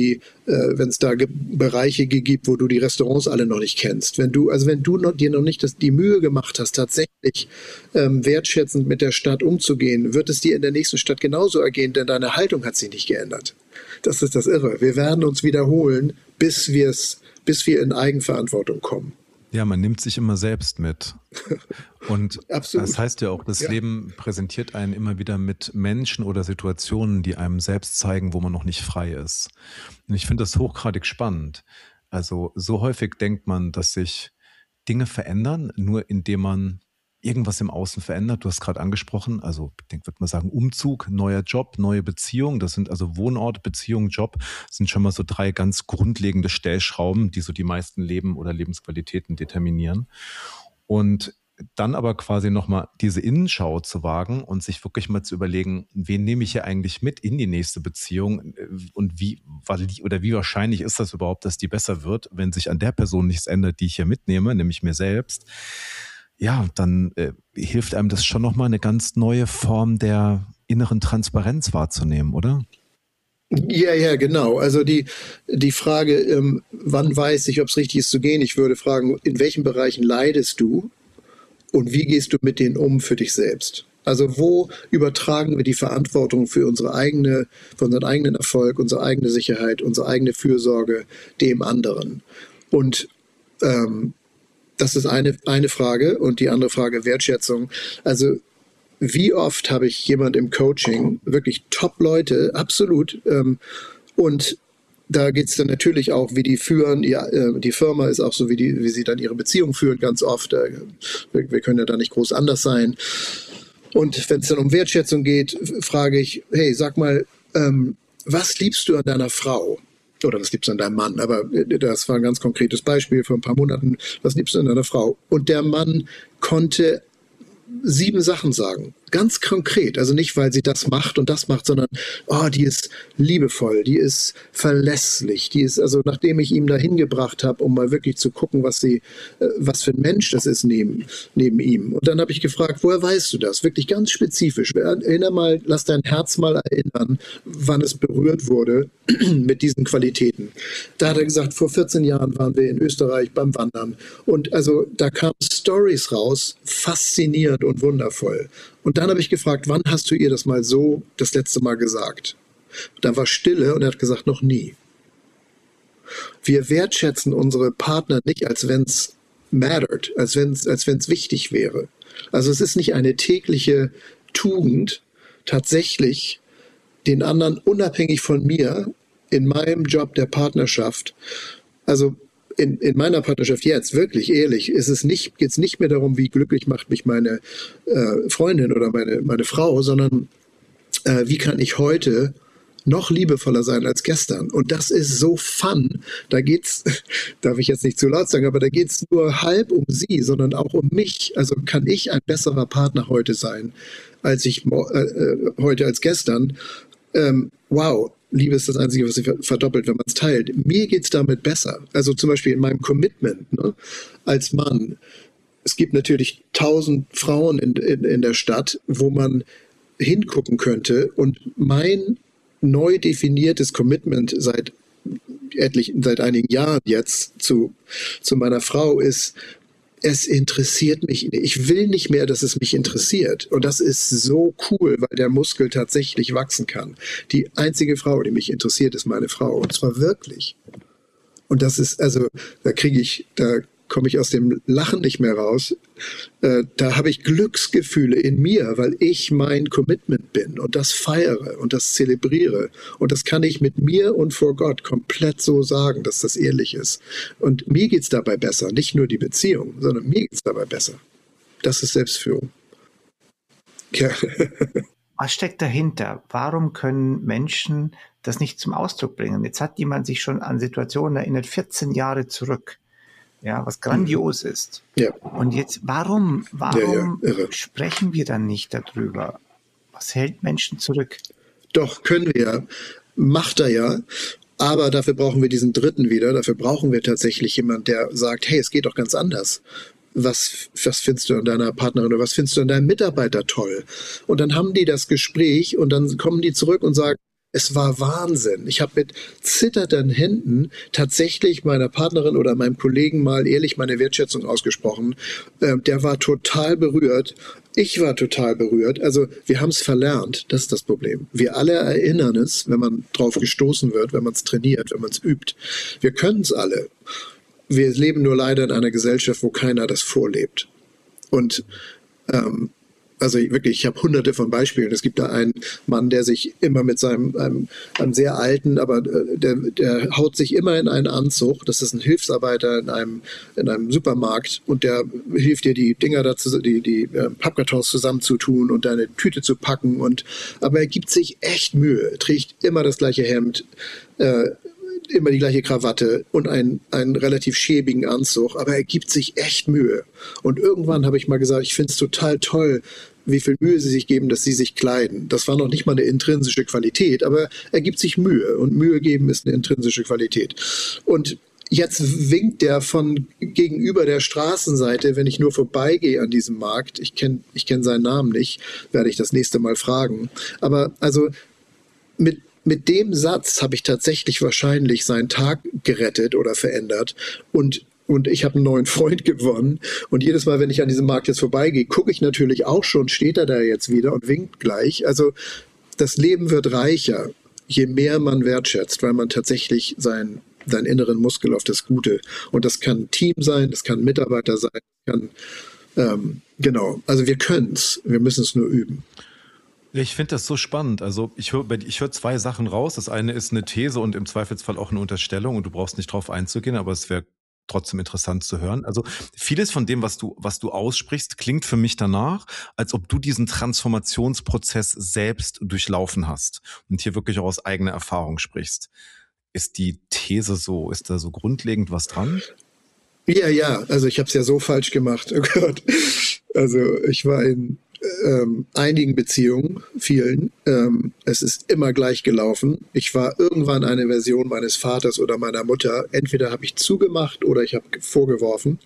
es da Bereiche gibt, wo du die Restaurants alle noch nicht kennst, wenn du dir noch nicht die Mühe gemacht hast, tatsächlich wertschätzend mit der Stadt umzugehen, wird es dir in der nächsten Stadt genauso ergehen, denn deine Haltung hat sich nicht geändert. Das ist das Irre. Wir werden uns wiederholen, bis wir in Eigenverantwortung kommen. Ja, man nimmt sich immer selbst mit. Und Absolut. Das heißt ja auch, das Leben präsentiert einen immer wieder mit Menschen oder Situationen, die einem selbst zeigen, wo man noch nicht frei ist. Und ich finde das hochgradig spannend. Also so häufig denkt man, dass sich Dinge verändern, nur indem man irgendwas im Außen verändert. Du hast gerade angesprochen, also ich denke, würde man sagen, Umzug, neuer Job, neue Beziehung. Das sind also Wohnort, Beziehung, Job, sind schon mal so 3 ganz grundlegende Stellschrauben, die so die meisten Leben oder Lebensqualitäten determinieren. Und dann aber quasi nochmal diese Innenschau zu wagen und sich wirklich mal zu überlegen, wen nehme ich hier eigentlich mit in die nächste Beziehung und wie wahrscheinlich ist das überhaupt, dass die besser wird, wenn sich an der Person nichts ändert, die ich hier mitnehme, nämlich mir selbst. Ja, dann hilft einem das schon nochmal, eine ganz neue Form der inneren Transparenz wahrzunehmen, oder? Ja, genau. Also die Frage, wann weiß ich, ob es richtig ist zu gehen? Ich würde fragen, in welchen Bereichen leidest du und wie gehst du mit denen um für dich selbst? Also wo übertragen wir die Verantwortung für unseren eigenen Erfolg, unsere eigene Sicherheit, unsere eigene Fürsorge dem anderen? Und das ist eine Frage, und die andere Frage Wertschätzung. Also wie oft habe ich jemand im Coaching, wirklich Top-Leute, absolut, und da geht es dann natürlich auch, wie die führen. Die Firma ist auch so, wie sie dann ihre Beziehung führen, ganz oft. Wir können ja da nicht groß anders sein. Und wenn es dann um Wertschätzung geht, frage ich, hey, sag mal, was liebst du an deiner Frau? Oder was liebst du an deinem Mann? Aber das war ein ganz konkretes Beispiel vor ein paar Monaten. Was liebst du an deiner Frau? Und der Mann konnte 7 Sachen sagen. Ganz konkret. Also nicht, weil sie das macht, sondern, die ist liebevoll, die ist verlässlich, die ist, also nachdem ich ihn dahin gebracht habe, um mal wirklich zu gucken, was für ein Mensch das ist neben ihm. Und dann habe ich gefragt, woher weißt du das? Wirklich ganz spezifisch. Lass dein Herz mal erinnern, wann es berührt wurde mit diesen Qualitäten. Da hat er gesagt, vor 14 Jahren waren wir in Österreich beim Wandern. Und also da kamen Stories raus, faszinierend und wundervoll. Und dann habe ich gefragt, wann hast du ihr das mal so das letzte Mal gesagt? Da war Stille und er hat gesagt, noch nie. Wir wertschätzen unsere Partner nicht, als wenn es mattered, als wenn es wichtig wäre. Also es ist nicht eine tägliche Tugend, tatsächlich den anderen unabhängig von mir in meinem Job der Partnerschaft, also in meiner Partnerschaft jetzt, wirklich ehrlich, geht es nicht mehr darum, wie glücklich macht mich meine Freundin oder meine Frau, sondern wie kann ich heute noch liebevoller sein als gestern. Und das ist so fun. Da geht's, darf ich jetzt nicht zu laut sagen, aber da geht's nur halb um sie, sondern auch um mich. Also kann ich ein besserer Partner heute sein, als ich heute als gestern. Wow. Liebe ist das Einzige, was sich verdoppelt, wenn man es teilt. Mir geht es damit besser. Also zum Beispiel in meinem Commitment, ne, als Mann. Es gibt natürlich 1000 Frauen in der Stadt, wo man hingucken könnte. Und mein neu definiertes Commitment seit einigen Jahren jetzt zu meiner Frau ist, es interessiert mich. Ich will nicht mehr, dass es mich interessiert. Und das ist so cool, weil der Muskel tatsächlich wachsen kann. Die einzige Frau, die mich interessiert, ist meine Frau. Und zwar wirklich. Und das ist, also, da komme ich aus dem Lachen nicht mehr raus. Da habe ich Glücksgefühle in mir, weil ich mein Commitment bin und das feiere und das zelebriere. Und das kann ich mit mir und vor Gott komplett so sagen, dass das ehrlich ist. Und mir geht es dabei besser. Nicht nur die Beziehung, sondern mir geht es dabei besser. Das ist Selbstführung. Ja. Was steckt dahinter? Warum können Menschen das nicht zum Ausdruck bringen? Jetzt hat jemand sich schon an Situationen erinnert, 14 Jahre zurück, ja, was grandios ist. Ja. Und jetzt, warum irre. sprechen wir dann nicht darüber? Was hält Menschen zurück? Doch, können wir. Macht er ja. Aber dafür brauchen wir diesen Dritten wieder. Dafür brauchen wir tatsächlich jemanden, der sagt, hey, es geht doch ganz anders. Was findest du an deiner Partnerin oder was findest du an deinem Mitarbeiter toll? Und dann haben die das Gespräch und dann kommen die zurück und sagen, es war Wahnsinn. Ich habe mit zitternden Händen tatsächlich meiner Partnerin oder meinem Kollegen mal ehrlich meine Wertschätzung ausgesprochen. Der war total berührt. Ich war total berührt. Also wir haben es verlernt. Das ist das Problem. Wir alle erinnern es, wenn man drauf gestoßen wird, wenn man es trainiert, wenn man es übt. Wir können es alle. Wir leben nur leider in einer Gesellschaft, wo keiner das vorlebt. Und also wirklich, ich habe hunderte von Beispielen. Es gibt da einen Mann, der sich immer mit einem sehr alten, aber der haut sich immer in einen Anzug. Das ist ein Hilfsarbeiter in einem Supermarkt und der hilft dir, die Dinger dazu, die Pappkartons zusammenzutun und deine Tüte zu packen. Aber er gibt sich echt Mühe, trägt immer das gleiche Hemd, immer die gleiche Krawatte und einen relativ schäbigen Anzug, aber er gibt sich echt Mühe. Und irgendwann habe ich mal gesagt, ich finde es total toll, wie viel Mühe sie sich geben, dass sie sich kleiden. Das war noch nicht mal eine intrinsische Qualität, aber er gibt sich Mühe und Mühe geben ist eine intrinsische Qualität. Und jetzt winkt der von gegenüber der Straßenseite, wenn ich nur vorbeigehe an diesem Markt, ich kenn seinen Namen nicht, werde ich das nächste Mal fragen, aber also mit dem Satz habe ich tatsächlich wahrscheinlich seinen Tag gerettet oder verändert und ich habe einen neuen Freund gewonnen. Und jedes Mal, wenn ich an diesem Markt jetzt vorbeigehe, gucke ich natürlich auch schon, steht er da jetzt wieder und winkt gleich. Also das Leben wird reicher, je mehr man wertschätzt, weil man tatsächlich seinen inneren Muskel auf das Gute. Und das kann ein Team sein, das kann ein Mitarbeiter sein, genau. Also wir können es, wir müssen es nur üben. Ich finde das so spannend. Also ich höre zwei Sachen raus. Das eine ist eine These und im Zweifelsfall auch eine Unterstellung und du brauchst nicht drauf einzugehen, aber es wäre trotzdem interessant zu hören. Also vieles von dem, was du aussprichst, klingt für mich danach, als ob du diesen Transformationsprozess selbst durchlaufen hast und hier wirklich auch aus eigener Erfahrung sprichst. Ist die These so, ist da so grundlegend was dran? Ja, also ich habe es ja so falsch gemacht. Oh Gott. Also ich war in einigen Beziehungen, vielen. Es ist immer gleich gelaufen. Ich war irgendwann eine Version meines Vaters oder meiner Mutter. Entweder habe ich zugemacht oder ich habe vorgeworfen.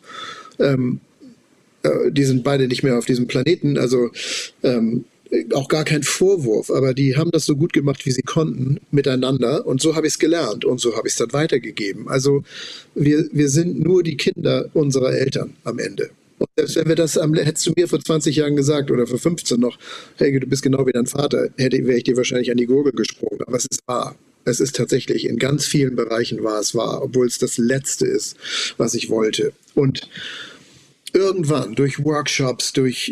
Die sind beide nicht mehr auf diesem Planeten, also auch gar kein Vorwurf, aber die haben das so gut gemacht, wie sie konnten, miteinander. Und so habe ich es gelernt und so habe ich es dann weitergegeben. Also wir sind nur die Kinder unserer Eltern am Ende. Und selbst wenn wir das, hättest du mir vor 20 Jahren gesagt oder vor 15 noch, Helge, du bist genau wie dein Vater, wäre ich dir wahrscheinlich an die Gurgel gesprungen. Aber es ist wahr. Es ist tatsächlich, in ganz vielen Bereichen war es wahr, obwohl es das Letzte ist, was ich wollte. Und irgendwann durch Workshops, durch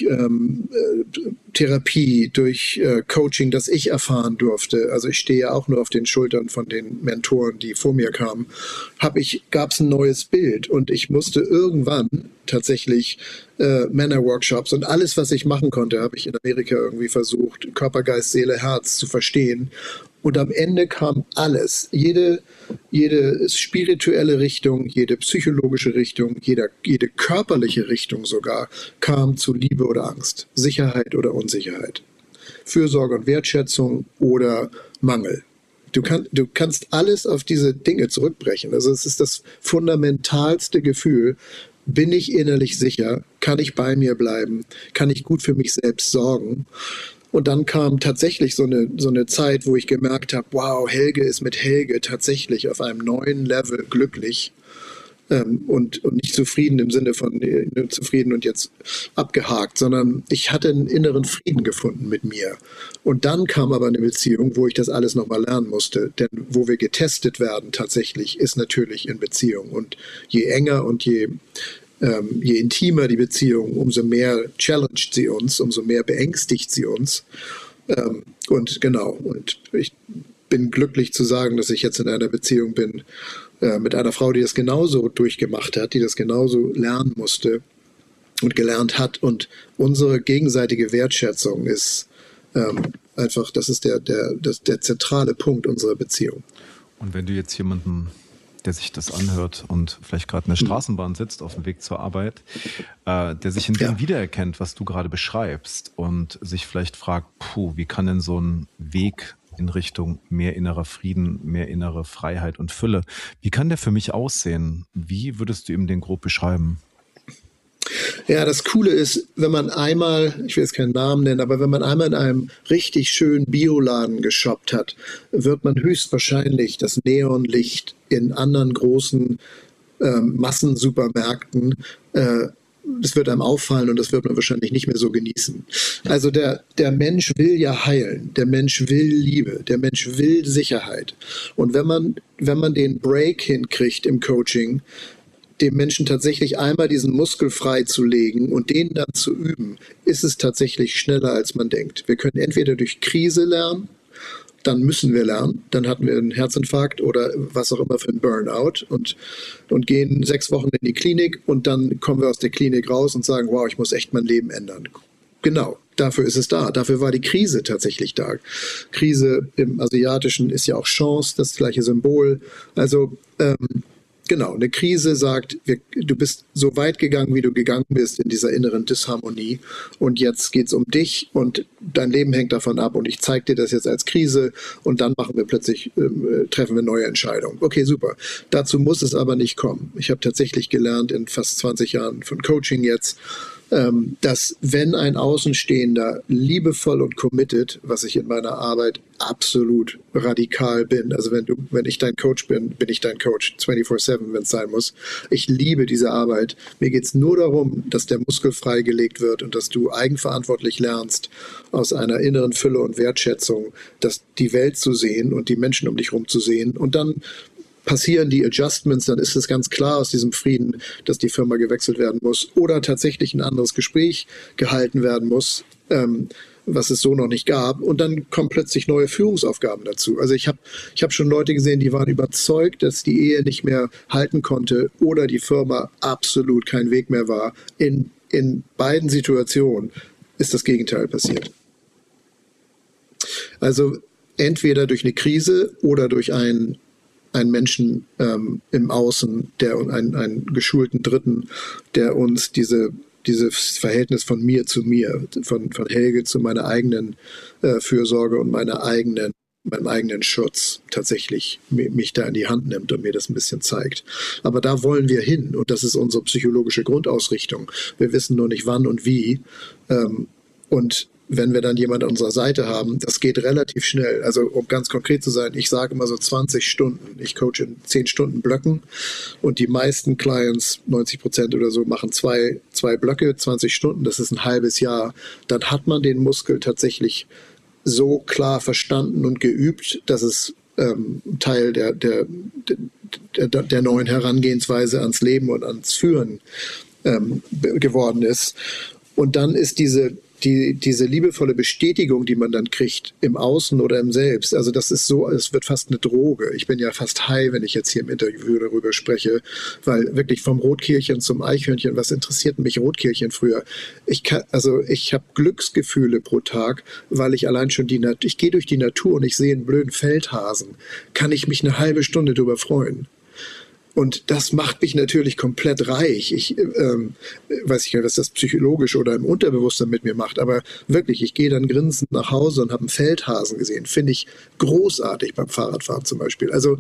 Therapie, durch Coaching, das ich erfahren durfte, also ich stehe ja auch nur auf den Schultern von den Mentoren, die vor mir kamen, gab es ein neues Bild und ich musste irgendwann tatsächlich Männerworkshops und alles, was ich machen konnte, habe ich in Amerika irgendwie versucht, Körper, Geist, Seele, Herz zu verstehen. Und am Ende kam alles, jede spirituelle Richtung, jede psychologische Richtung, jede körperliche Richtung sogar, kam zu Liebe oder Angst, Sicherheit oder Unsicherheit, Fürsorge und Wertschätzung oder Mangel. Du kannst alles auf diese Dinge zurückbrechen. Also es ist das fundamentalste Gefühl. Bin ich innerlich sicher? Kann ich bei mir bleiben? Kann ich gut für mich selbst sorgen? Und dann kam tatsächlich so eine Zeit, wo ich gemerkt habe, wow, Helge ist mit Helge tatsächlich auf einem neuen Level glücklich und nicht zufrieden im Sinne von zufrieden und jetzt abgehakt, sondern ich hatte einen inneren Frieden gefunden mit mir. Und dann kam aber eine Beziehung, wo ich das alles nochmal lernen musste. Denn wo wir getestet werden tatsächlich, ist natürlich in Beziehung. Und je enger und je intimer die Beziehung, umso mehr challenged sie uns, umso mehr beängstigt sie uns. Und ich bin glücklich zu sagen, dass ich jetzt in einer Beziehung bin mit einer Frau, die das genauso durchgemacht hat, die das genauso lernen musste. und gelernt hat. Und unsere gegenseitige Wertschätzung ist einfach, das ist der zentrale Punkt unserer Beziehung. Und wenn du jetzt jemanden, der sich das anhört und vielleicht gerade in der Straßenbahn sitzt auf dem Weg zur Arbeit, der sich in dem wiedererkennt, was du gerade beschreibst und sich vielleicht fragt, wie kann denn so ein Weg in Richtung mehr innerer Frieden, mehr innere Freiheit und Fülle, wie kann der für mich aussehen? Wie würdest du ihm den grob beschreiben? Ja, das Coole ist, wenn man einmal, ich will jetzt keinen Namen nennen, aber wenn man einmal in einem richtig schönen Bioladen geshoppt hat, wird man höchstwahrscheinlich das Neonlicht in anderen großen Massensupermärkten, das wird einem auffallen und das wird man wahrscheinlich nicht mehr so genießen. Also der Mensch will ja heilen, der Mensch will Liebe, der Mensch will Sicherheit. Und wenn man den Break hinkriegt im Coaching, dem Menschen tatsächlich einmal diesen Muskel freizulegen und den dann zu üben, ist es tatsächlich schneller, als man denkt. Wir können entweder durch Krise lernen, dann müssen wir lernen, dann hatten wir einen Herzinfarkt oder was auch immer für einen Burnout und gehen 6 Wochen in die Klinik und dann kommen wir aus der Klinik raus und sagen, wow, ich muss echt mein Leben ändern. Genau, dafür ist es da. Dafür war die Krise tatsächlich da. Krise im Asiatischen ist ja auch Chance, das gleiche Symbol. Also genau, eine Krise sagt, du bist so weit gegangen, wie du gegangen bist in dieser inneren Disharmonie und jetzt geht es um dich und dein Leben hängt davon ab und ich zeige dir das jetzt als Krise und dann machen wir plötzlich, treffen wir neue Entscheidungen. Okay, super. Dazu muss es aber nicht kommen. Ich habe tatsächlich gelernt in fast 20 Jahren von Coaching jetzt, dass wenn ein Außenstehender liebevoll und committed, was ich in meiner Arbeit absolut radikal bin, also wenn ich dein Coach bin, bin ich dein Coach 24/7, wenn es sein muss. Ich liebe diese Arbeit. Mir geht es nur darum, dass der Muskel freigelegt wird und dass du eigenverantwortlich lernst, aus einer inneren Fülle und Wertschätzung, die Welt zu sehen und die Menschen um dich herum zu sehen und dann passieren die Adjustments, dann ist es ganz klar aus diesem Frieden, dass die Firma gewechselt werden muss oder tatsächlich ein anderes Gespräch gehalten werden muss, was es so noch nicht gab. Und dann kommen plötzlich neue Führungsaufgaben dazu. Also ich hab schon Leute gesehen, die waren überzeugt, dass die Ehe nicht mehr halten konnte oder die Firma absolut kein Weg mehr war. In beiden Situationen ist das Gegenteil passiert. Also entweder durch eine Krise oder durch einen Menschen im Außen, einen geschulten Dritten, der uns dieses Verhältnis von mir zu mir, von Helge zu meiner eigenen Fürsorge und meinem eigenen Schutz tatsächlich mich da in die Hand nimmt und mir das ein bisschen zeigt. Aber da wollen wir hin und das ist unsere psychologische Grundausrichtung. Wir wissen nur nicht wann und wie. Und wenn wir dann jemanden an unserer Seite haben, das geht relativ schnell. Also um ganz konkret zu sein, ich sage immer so 20 Stunden. Ich coache in 10 Stunden Blöcken und die meisten Clients, 90% oder so, machen zwei Blöcke, 20 Stunden, das ist ein halbes Jahr. Dann hat man den Muskel tatsächlich so klar verstanden und geübt, dass es Teil der neuen Herangehensweise ans Leben und ans Führen geworden ist. Und dann ist diese liebevolle Bestätigung, die man dann kriegt im Außen oder im Selbst, also das ist so, es wird fast eine Droge. Ich bin ja fast high, wenn ich jetzt hier im Interview darüber spreche, weil wirklich vom Rotkehlchen zum Eichhörnchen, was interessiert mich Rotkehlchen früher? Ich habe Glücksgefühle pro Tag, weil ich allein schon ich gehe durch die Natur und ich sehe einen blöden Feldhasen, kann ich mich eine halbe Stunde darüber freuen. Und das macht mich natürlich komplett reich. Ich weiß nicht, was das psychologisch oder im Unterbewusstsein mit mir macht, aber wirklich, ich gehe dann grinsend nach Hause und habe einen Feldhasen gesehen. Finde ich großartig beim Fahrradfahren zum Beispiel. Also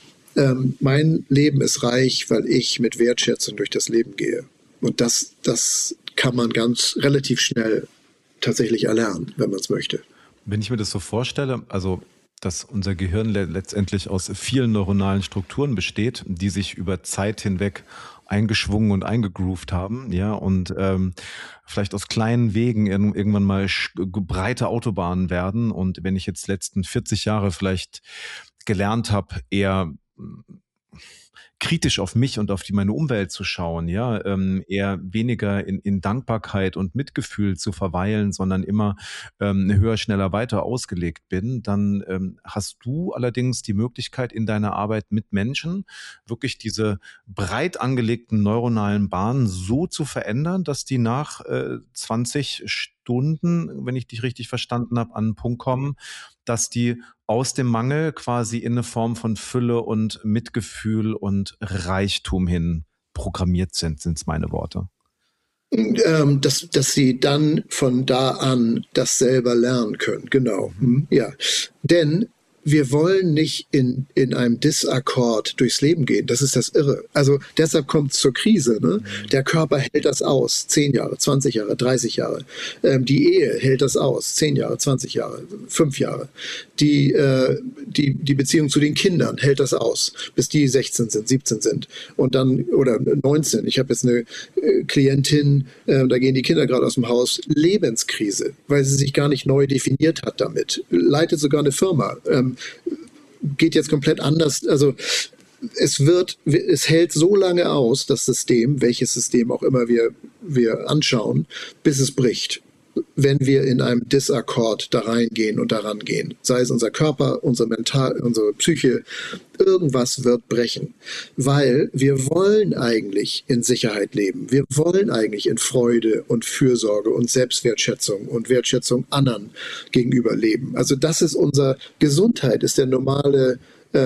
mein Leben ist reich, weil ich mit Wertschätzung durch das Leben gehe. Und das kann man relativ schnell tatsächlich erlernen, wenn man es möchte. Wenn ich mir das so vorstelle, also dass unser Gehirn letztendlich aus vielen neuronalen Strukturen besteht, die sich über Zeit hinweg eingeschwungen und eingegroovt haben, ja, und vielleicht aus kleinen Wegen irgendwann mal breite Autobahnen werden. Und wenn ich jetzt letzten 40 Jahre vielleicht gelernt habe, eher kritisch auf mich und auf meine Umwelt zu schauen, ja, eher weniger in Dankbarkeit und Mitgefühl zu verweilen, sondern immer höher, schneller, weiter ausgelegt bin, dann hast du allerdings die Möglichkeit in deiner Arbeit mit Menschen wirklich diese breit angelegten neuronalen Bahnen so zu verändern, dass die nach 20 Stunden, wenn ich dich richtig verstanden habe, an einen Punkt kommen, dass die aus dem Mangel quasi in eine Form von Fülle und Mitgefühl und Reichtum hin programmiert sind es meine Worte. Dass sie dann von da an das selber lernen können. Genau. Ja. Denn wir wollen nicht in einem Dissakkord durchs Leben gehen. Das ist das Irre. Also deshalb kommt es zur Krise. Ne? Der Körper hält das aus. 10 Jahre, 20 Jahre, 30 Jahre. Die Ehe hält das aus. 10 Jahre, 20 Jahre, 5 Jahre. Die Beziehung zu den Kindern hält das aus, bis die 16 sind, 17 sind. Und dann, oder 19. Ich habe jetzt eine Klientin, da gehen die Kinder gerade aus dem Haus. Lebenskrise, weil sie sich gar nicht neu definiert hat damit. Leitet sogar eine Firma. Geht jetzt komplett anders. Also es hält so lange aus, das System, welches System auch immer wir anschauen, bis es bricht. Wenn wir in einem Dissakkord da reingehen und daran gehen. Sei es unser Körper, unsere Psyche, irgendwas wird brechen. Weil wir wollen eigentlich in Sicherheit leben. Wir wollen eigentlich in Freude und Fürsorge und Selbstwertschätzung und Wertschätzung anderen gegenüber leben. Also das ist Gesundheit ist der normale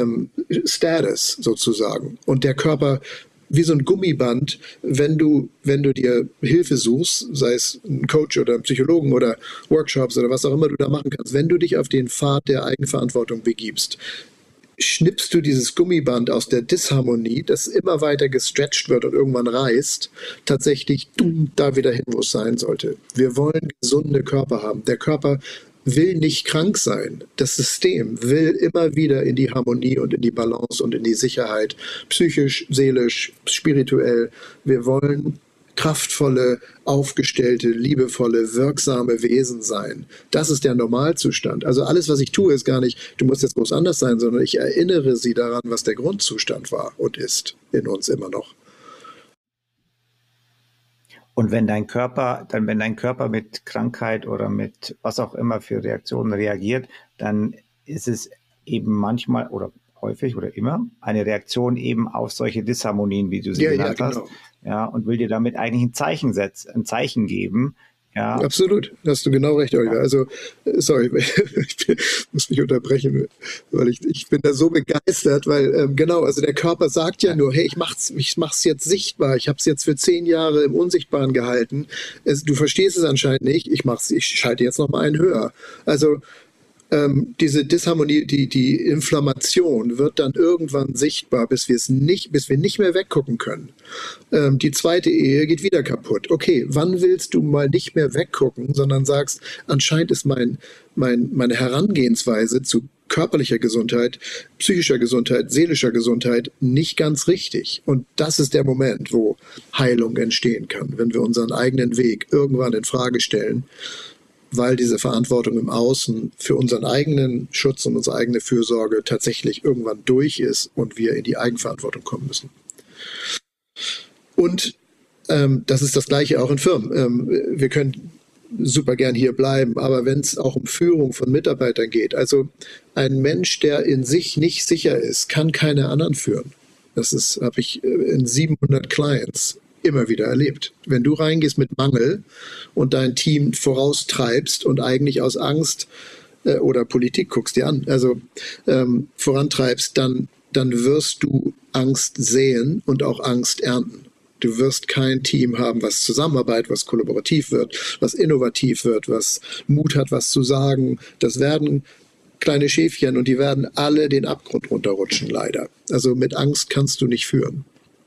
Status sozusagen. Und der Körper wie so ein Gummiband, wenn du dir Hilfe suchst, sei es ein Coach oder ein Psychologen oder Workshops oder was auch immer du da machen kannst, wenn du dich auf den Pfad der Eigenverantwortung begibst, schnippst du dieses Gummiband aus der Disharmonie, das immer weiter gestretcht wird und irgendwann reißt, tatsächlich da wieder hin, wo es sein sollte. Wir wollen gesunde Körper haben. Der Körper will nicht krank sein. Das System will immer wieder in die Harmonie und in die Balance und in die Sicherheit, psychisch, seelisch, spirituell. Wir wollen kraftvolle, aufgestellte, liebevolle, wirksame Wesen sein. Das ist der Normalzustand. Also alles, was ich tue, ist gar nicht, du musst jetzt bloß anders sein, sondern ich erinnere sie daran, was der Grundzustand war und ist in uns immer noch. Und wenn dein Körper mit Krankheit oder mit was auch immer für Reaktionen reagiert, dann ist es eben manchmal oder häufig oder immer eine Reaktion eben auf solche Disharmonien, wie du sie genannt hast. Ja, und will dir damit eigentlich ein Zeichen geben. Ja. Absolut, hast du genau recht, Oliver. Also, sorry, ich muss mich unterbrechen, weil ich bin da so begeistert, weil also der Körper sagt ja nur, hey, ich mach's jetzt sichtbar, ich habe es jetzt für 10 Jahre im Unsichtbaren gehalten, du verstehst es anscheinend nicht, ich schalte jetzt noch mal einen höher. Also diese Disharmonie, die Inflammation wird dann irgendwann sichtbar, bis wir nicht mehr weggucken können. Die zweite Ehe geht wieder kaputt. Okay, wann willst du mal nicht mehr weggucken, sondern sagst, anscheinend ist meine Herangehensweise zu körperlicher Gesundheit, psychischer Gesundheit, seelischer Gesundheit nicht ganz richtig. Und das ist der Moment, wo Heilung entstehen kann, wenn wir unseren eigenen Weg irgendwann in Frage stellen, weil diese Verantwortung im Außen für unseren eigenen Schutz und unsere eigene Fürsorge tatsächlich irgendwann durch ist und wir in die Eigenverantwortung kommen müssen. Und das ist das Gleiche auch in Firmen. Wir können super gern hier bleiben, aber wenn es auch um Führung von Mitarbeitern geht, also ein Mensch, der in sich nicht sicher ist, kann keine anderen führen. Das habe ich in 700 Clients immer wieder erlebt. Wenn du reingehst mit Mangel und dein Team voraustreibst und eigentlich aus Angst oder Politik guckst dir an, also vorantreibst, dann wirst du Angst säen und auch Angst ernten. Du wirst kein Team haben, was zusammenarbeitet, was kollaborativ wird, was innovativ wird, was Mut hat, was zu sagen. Das werden kleine Schäfchen und die werden alle den Abgrund runterrutschen, leider. Also mit Angst kannst du nicht führen.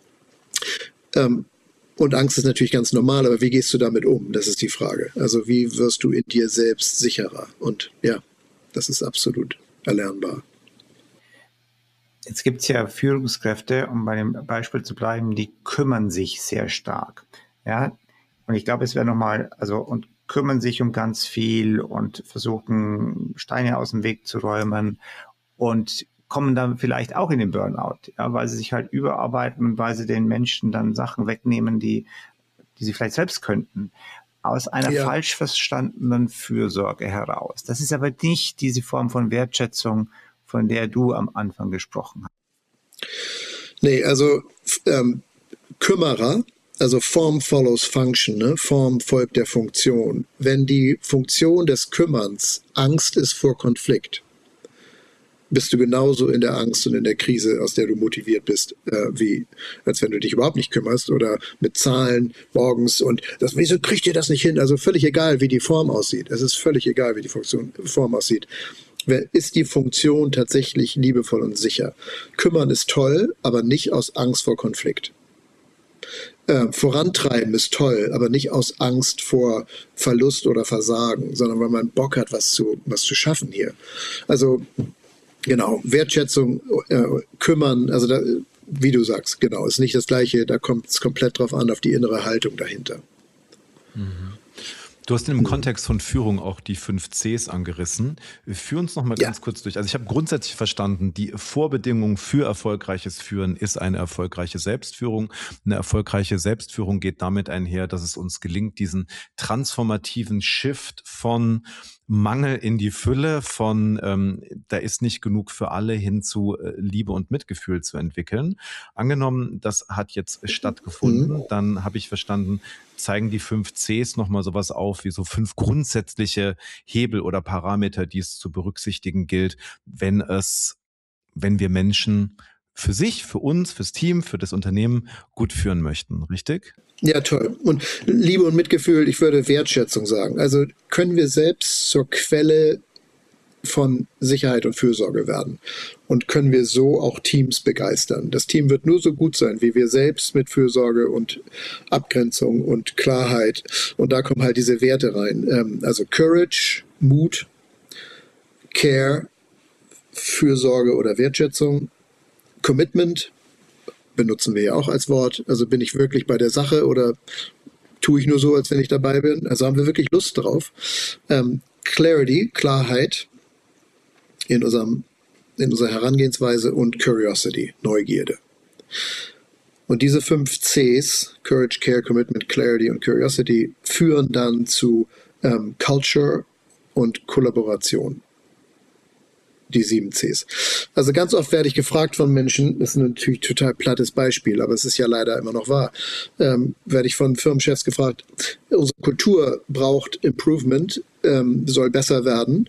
Und Angst ist natürlich ganz normal, aber wie gehst du damit um? Das ist die Frage. Also wie wirst du in dir selbst sicherer? Und ja, das ist absolut erlernbar. Jetzt gibt es ja Führungskräfte, um bei dem Beispiel zu bleiben, die kümmern sich sehr stark. Ja, und ich glaube, es wäre nochmal, und kümmern sich um ganz viel und versuchen, Steine aus dem Weg zu räumen und kommen dann vielleicht auch in den Burnout, ja, weil sie sich halt überarbeiten und weil sie den Menschen dann Sachen wegnehmen, die sie vielleicht selbst könnten, aus einer falsch verstandenen Fürsorge heraus. Das ist aber nicht diese Form von Wertschätzung, von der du am Anfang gesprochen hast. Nee, also Kümmerer, also Form follows Function, ne? Form folgt der Funktion. Wenn die Funktion des Kümmerns Angst ist vor Konflikt, bist du genauso in der Angst und in der Krise, aus der du motiviert bist, wie als wenn du dich überhaupt nicht kümmerst oder mit Zahlen morgens und wieso kriegt ihr das nicht hin? Also völlig egal, wie die Form aussieht. Es ist völlig egal, wie die Form aussieht. Ist die Funktion tatsächlich liebevoll und sicher? Kümmern ist toll, aber nicht aus Angst vor Konflikt. Vorantreiben ist toll, aber nicht aus Angst vor Verlust oder Versagen, sondern weil man Bock hat, was zu schaffen hier. Also genau, Wertschätzung, kümmern, also da, wie du sagst, genau, ist nicht das Gleiche, da kommt es komplett drauf an, auf die innere Haltung dahinter. Du hast im Kontext von Führung auch die 5 Cs angerissen. Führ uns noch mal ganz kurz durch. Also ich habe grundsätzlich verstanden, die Vorbedingung für erfolgreiches Führen ist eine erfolgreiche Selbstführung. Eine erfolgreiche Selbstführung geht damit einher, dass es uns gelingt, diesen transformativen Shift von Mangel in die Fülle, von da ist nicht genug für alle, hin zu Liebe und Mitgefühl zu entwickeln. Angenommen, das hat jetzt stattgefunden, dann habe ich verstanden, zeigen die 5 Cs nochmal sowas auf, wie so 5 grundsätzliche Hebel oder Parameter, die es zu berücksichtigen gilt, wenn wir Menschen für sich, für uns, fürs Team, für das Unternehmen gut führen möchten, richtig? Ja, toll. Und Liebe und Mitgefühl, ich würde Wertschätzung sagen. Also können wir selbst zur Quelle von Sicherheit und Fürsorge werden und können wir so auch Teams begeistern. Das Team wird nur so gut sein, wie wir selbst mit Fürsorge und Abgrenzung und Klarheit. Und da kommen halt diese Werte rein. Also Courage, Mut, Care, Fürsorge oder Wertschätzung, Commitment, benutzen wir ja auch als Wort. Also bin ich wirklich bei der Sache oder tue ich nur so, als wenn ich dabei bin? Also haben wir wirklich Lust drauf. Clarity, Klarheit in unserer Herangehensweise und Curiosity, Neugierde. Und diese 5 Cs, Courage, Care, Commitment, Clarity und Curiosity, führen dann zu Culture und Kollaboration. Die 7 Cs. Also ganz oft werde ich gefragt von Menschen, das ist natürlich ein total plattes Beispiel, aber es ist ja leider immer noch wahr, werde ich von Firmenchefs gefragt, unsere Kultur braucht Improvement, soll besser werden.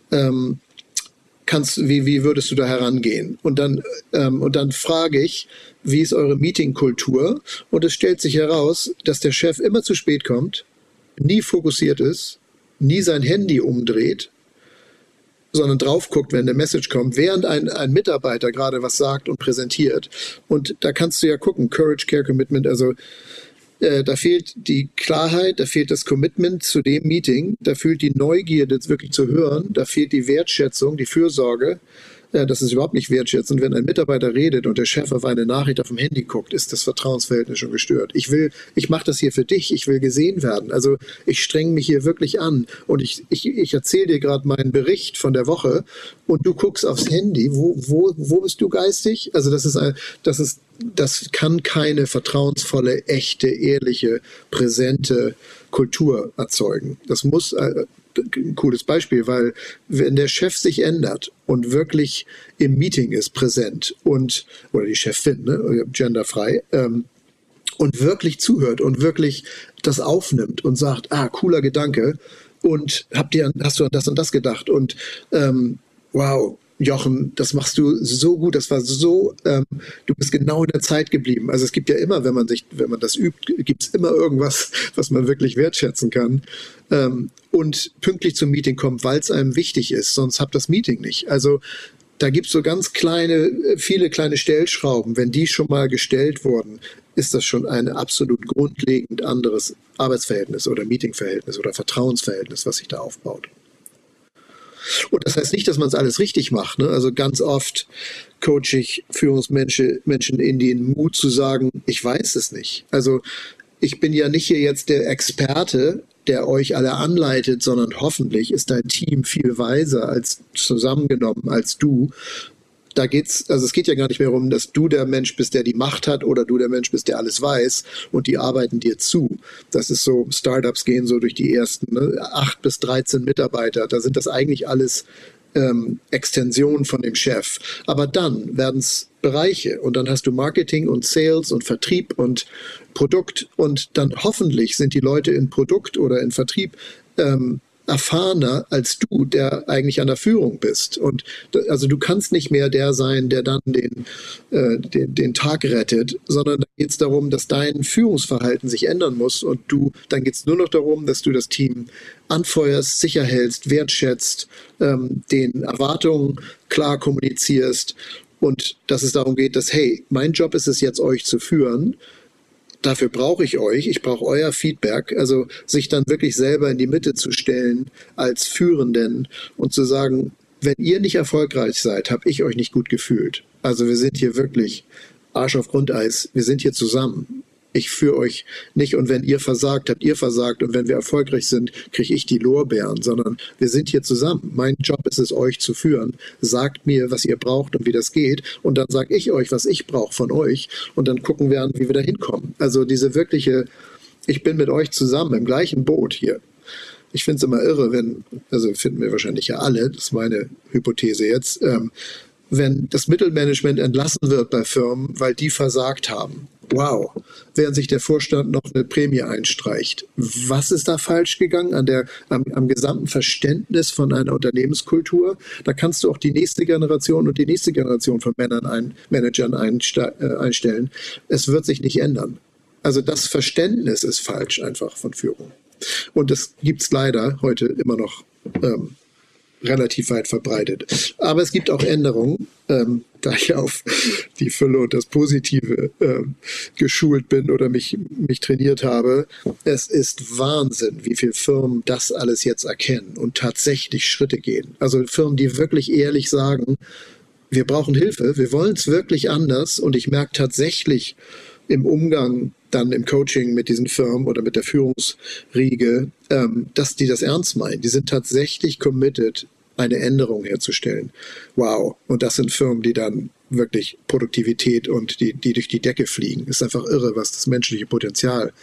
Wie würdest du da herangehen? Und dann frage ich, wie ist eure Meetingkultur? Und es stellt sich heraus, dass der Chef immer zu spät kommt, nie fokussiert ist, nie sein Handy umdreht, sondern drauf guckt, wenn eine Message kommt, während ein Mitarbeiter gerade was sagt und präsentiert. Und da kannst du ja gucken, Courage, Care, Commitment, also da fehlt die Klarheit, da fehlt das Commitment zu dem Meeting, da fehlt die Neugierde, das wirklich zu hören, da fehlt die Wertschätzung, die Fürsorge. Das ist überhaupt nicht wertschätzend. Wenn ein Mitarbeiter redet und der Chef auf eine Nachricht auf dem Handy guckt, ist das Vertrauensverhältnis schon gestört. Ich mache das hier für dich, ich will gesehen werden. Also ich strenge mich hier wirklich an und ich erzähle dir gerade meinen Bericht von der Woche und du guckst aufs Handy. Wo bist du geistig? Also das kann keine vertrauensvolle, echte, ehrliche, präsente Kultur erzeugen. Das muss ein cooles Beispiel, weil wenn der Chef sich ändert und wirklich im Meeting ist, präsent oder die Chefin, ne, genderfrei, und wirklich zuhört und wirklich das aufnimmt und sagt, cooler Gedanke und hast du an das und das gedacht und wow, Jochen, das machst du so gut, das war so, du bist genau in der Zeit geblieben. Also es gibt ja immer, wenn man das übt, gibt es immer irgendwas, was man wirklich wertschätzen kann. Und pünktlich zum Meeting kommt, weil es einem wichtig ist, sonst habt das Meeting nicht. Also da gibt es so ganz viele kleine Stellschrauben. Wenn die schon mal gestellt wurden, ist das schon ein absolut grundlegend anderes Arbeitsverhältnis oder Meetingverhältnis oder Vertrauensverhältnis, was sich da aufbaut. Und das heißt nicht, dass man es alles richtig macht. Ne? Also ganz oft coache ich Führungsmenschen in den Mut zu sagen, ich weiß es nicht. Also ich bin ja nicht hier jetzt der Experte, der euch alle anleitet, sondern hoffentlich ist dein Team viel weiser zusammengenommen als du. es geht ja gar nicht mehr darum, dass du der Mensch bist, der die Macht hat oder du der Mensch bist, der alles weiß und die arbeiten dir zu. Das ist so, Startups gehen so durch die ersten 8 bis 13 Mitarbeiter. Da sind das eigentlich alles Extensionen von dem Chef. Aber dann werden es Bereiche und dann hast du Marketing und Sales und Vertrieb und Produkt und dann hoffentlich sind die Leute in Produkt oder in Vertrieb erfahrener als du, der eigentlich an der Führung bist. Und also du kannst nicht mehr der sein, der dann den Tag rettet, sondern da geht es darum, dass dein Führungsverhalten sich ändern muss und dann geht es nur noch darum, dass du das Team anfeuerst, sicher hältst, wertschätzt, den Erwartungen klar kommunizierst und dass es darum geht, dass, hey, mein Job ist es jetzt, euch zu führen. Dafür brauche ich euch, ich brauche euer Feedback, also sich dann wirklich selber in die Mitte zu stellen als Führenden und zu sagen, wenn ihr nicht erfolgreich seid, habe ich euch nicht gut gefühlt. Also wir sind hier wirklich Arsch auf Grundeis, wir sind hier zusammen. Ich führe euch nicht und wenn ihr versagt, habt ihr versagt und wenn wir erfolgreich sind, kriege ich die Lorbeeren, sondern wir sind hier zusammen. Mein Job ist es, euch zu führen. Sagt mir, was ihr braucht und wie das geht und dann sage ich euch, was ich brauche von euch und dann gucken wir an, wie wir da hinkommen. Also diese wirkliche, ich bin mit euch zusammen im gleichen Boot hier. Ich finde es immer irre, also finden wir wahrscheinlich ja alle, das ist meine Hypothese jetzt, wenn das Mittelmanagement entlassen wird bei Firmen, weil die versagt haben. Wow, während sich der Vorstand noch eine Prämie einstreicht. Was ist da falsch gegangen am gesamten Verständnis von einer Unternehmenskultur? Da kannst du auch die nächste Generation und die nächste Generation von Managern einstellen. Es wird sich nicht ändern. Also das Verständnis ist falsch einfach von Führung. Und das gibt es leider heute immer noch relativ weit verbreitet. Aber es gibt auch Änderungen, da ich auf die Fülle und das Positive geschult bin oder mich trainiert habe. Es ist Wahnsinn, wie viele Firmen das alles jetzt erkennen und tatsächlich Schritte gehen. Also Firmen, die wirklich ehrlich sagen, wir brauchen Hilfe, wir wollen es wirklich anders und ich merke tatsächlich im Umgang dann im Coaching mit diesen Firmen oder mit der Führungsriege, dass die das ernst meinen. Die sind tatsächlich committed, eine Änderung herzustellen. Wow. Und das sind Firmen, die dann wirklich Produktivität und die durch die Decke fliegen. Ist einfach irre, was das menschliche Potenzial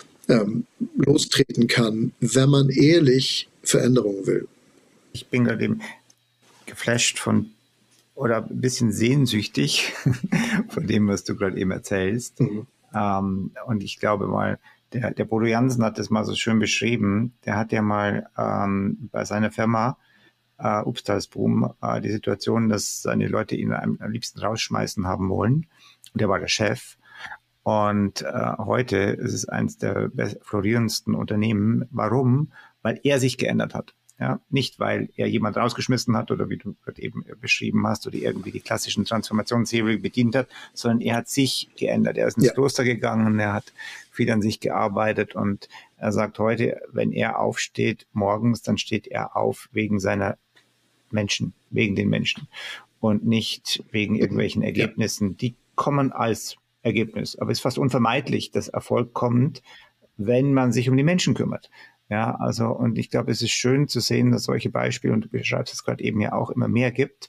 lostreten kann, wenn man ehrlich Veränderungen will. Ich bin gerade eben geflasht oder ein bisschen sehnsüchtig von dem, was du gerade eben erzählst. Mhm. Und ich glaube mal, der Bodo Jansen hat das mal so schön beschrieben. Der hat ja mal bei seiner Firma Upstalsboom die Situation, dass seine Leute ihn am liebsten rausschmeißen haben wollen. Und der war der Chef. Und heute ist es eines der florierendsten Unternehmen. Warum? Weil er sich geändert hat. Ja, nicht, weil er jemand rausgeschmissen hat oder wie du gerade eben beschrieben hast oder irgendwie die klassischen Transformationshebel bedient hat, sondern er hat sich geändert. Er ist ins Kloster gegangen, er hat viel an sich gearbeitet und er sagt heute, wenn er aufsteht morgens, dann steht er auf wegen seiner Menschen, wegen den Menschen und nicht wegen irgendwelchen Ergebnissen. Die kommen als Ergebnis, aber es ist fast unvermeidlich, dass Erfolg kommt, wenn man sich um die Menschen kümmert. Ja, also, und ich glaube, es ist schön zu sehen, dass solche Beispiele, und du beschreibst es gerade eben ja auch, immer mehr gibt.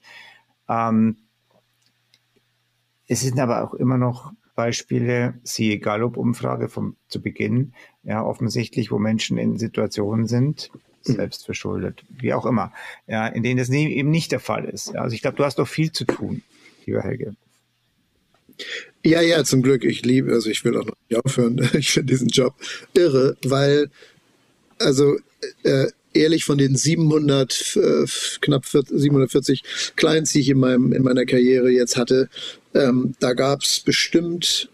Es sind aber auch immer noch Beispiele, siehe Gallup-Umfrage zu Beginn, ja, offensichtlich, wo Menschen in Situationen sind, selbstverschuldet, wie auch immer, ja, in denen das eben nicht der Fall ist. Also ich glaube, du hast noch viel zu tun, lieber Helge. Ja, zum Glück. Ich will auch noch nicht aufhören. Ich finde diesen Job irre, weil ehrlich, von den 740 Clients, die ich in meiner Karriere jetzt hatte, da gab es bestimmt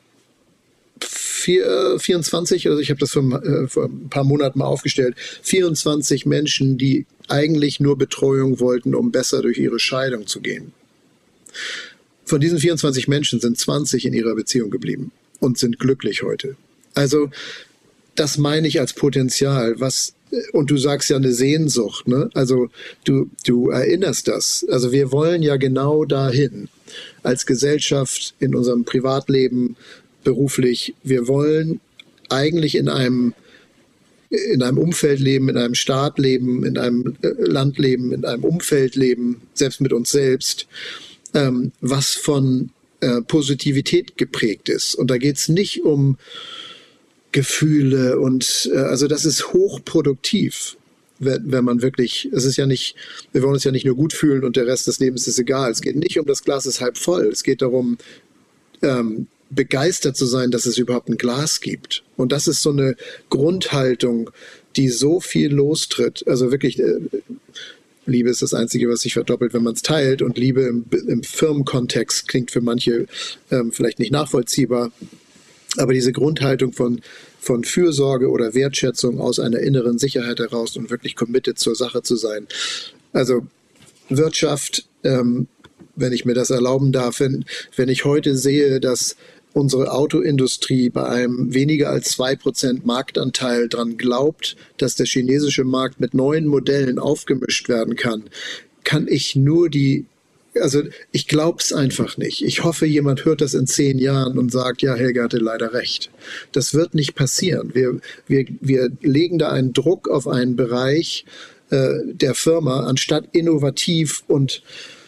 24, also ich habe das vor ein paar Monaten mal aufgestellt, 24 Menschen, die eigentlich nur Betreuung wollten, um besser durch ihre Scheidung zu gehen. Von diesen 24 Menschen sind 20 in ihrer Beziehung geblieben und sind glücklich heute. Also das meine ich als Potenzial, und du sagst ja eine Sehnsucht, ne? Also du erinnerst das. Also wir wollen ja genau dahin, als Gesellschaft, in unserem Privatleben, beruflich. Wir wollen eigentlich in einem Umfeld leben, in einem Staat leben, in einem Land leben, in einem Umfeld leben, selbst mit uns selbst, was von Positivität geprägt ist. Und da geht es nicht um Gefühle und also das ist hochproduktiv, wenn man wirklich, es ist ja nicht, wir wollen uns ja nicht nur gut fühlen und der Rest des Lebens ist egal. Es geht nicht um das Glas ist halb voll. Es geht darum, begeistert zu sein, dass es überhaupt ein Glas gibt. Und das ist so eine Grundhaltung, die so viel lostritt. Also wirklich, Liebe ist das Einzige, was sich verdoppelt, wenn man es teilt. Und Liebe im Firmenkontext klingt für manche vielleicht nicht nachvollziehbar. Aber diese Grundhaltung von Fürsorge oder Wertschätzung aus einer inneren Sicherheit heraus und wirklich committed zur Sache zu sein. Also Wirtschaft, wenn ich mir das erlauben darf, wenn ich heute sehe, dass unsere Autoindustrie bei einem weniger als 2% Marktanteil daran glaubt, dass der chinesische Markt mit neuen Modellen aufgemischt werden kann ich nur also ich glaube es einfach nicht. Ich hoffe, jemand hört das in 10 Jahren und sagt, ja, Helge hatte leider recht. Das wird nicht passieren. Wir legen da einen Druck auf einen Bereich der Firma, anstatt innovativ und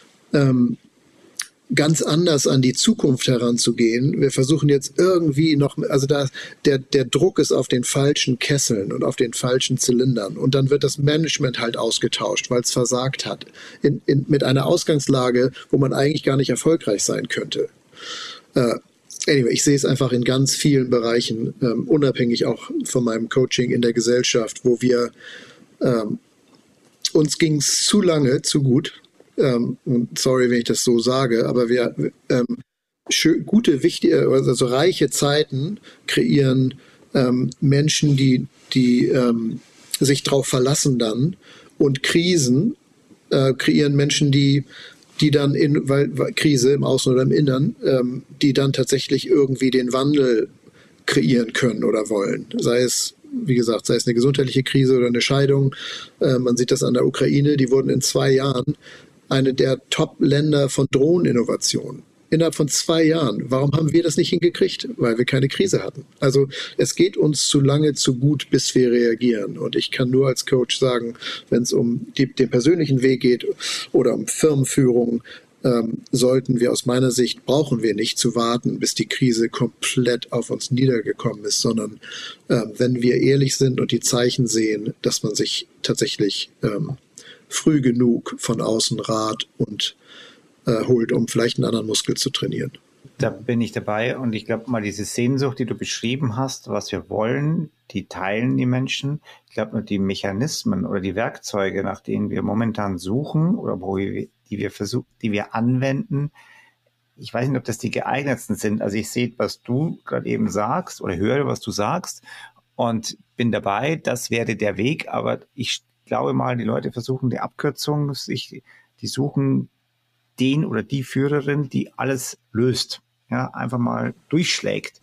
ganz anders an die Zukunft heranzugehen. Wir versuchen jetzt irgendwie noch, also der Druck ist auf den falschen Kesseln und auf den falschen Zylindern. Und dann wird das Management halt ausgetauscht, weil es versagt hat. Mit einer Ausgangslage, wo man eigentlich gar nicht erfolgreich sein könnte. Anyway, ich sehe es einfach in ganz vielen Bereichen, unabhängig auch von meinem Coaching in der Gesellschaft, wo wir uns ging es zu lange, zu gut. Sorry, wenn ich das so sage, aber wir gute, wichtige, also reiche Zeiten kreieren Menschen, die sich darauf verlassen dann, und Krisen kreieren Menschen, die dann weil Krise im Außen oder im Innern, die dann tatsächlich irgendwie den Wandel kreieren können oder wollen. Sei es, wie gesagt, sei es eine gesundheitliche Krise oder eine Scheidung. Man sieht das an der Ukraine, die wurden in 2 Jahren eine der Top-Länder von Drohneninnovation. Innerhalb von 2 Jahren. Warum haben wir das nicht hingekriegt? Weil wir keine Krise hatten. Also es geht uns zu lange zu gut, bis wir reagieren. Und ich kann nur als Coach sagen, wenn es um den persönlichen Weg geht oder um Firmenführung, sollten wir aus meiner Sicht, brauchen wir nicht zu warten, bis die Krise komplett auf uns niedergekommen ist, sondern wenn wir ehrlich sind und die Zeichen sehen, dass man sich tatsächlich früh genug von außen Rat und holt, um vielleicht einen anderen Muskel zu trainieren. Da bin ich dabei und ich glaube mal, diese Sehnsucht, die du beschrieben hast, was wir wollen, die teilen die Menschen. Ich glaube nur die Mechanismen oder die Werkzeuge, nach denen wir momentan suchen oder die wir anwenden, ich weiß nicht, ob das die geeignetsten sind. Also ich sehe, was du gerade eben sagst oder höre, was du sagst und bin dabei, das wäre der Weg, aber ich glaube mal, die Leute versuchen die Abkürzung, die suchen den oder die Führerin, die alles löst, ja, einfach mal durchschlägt.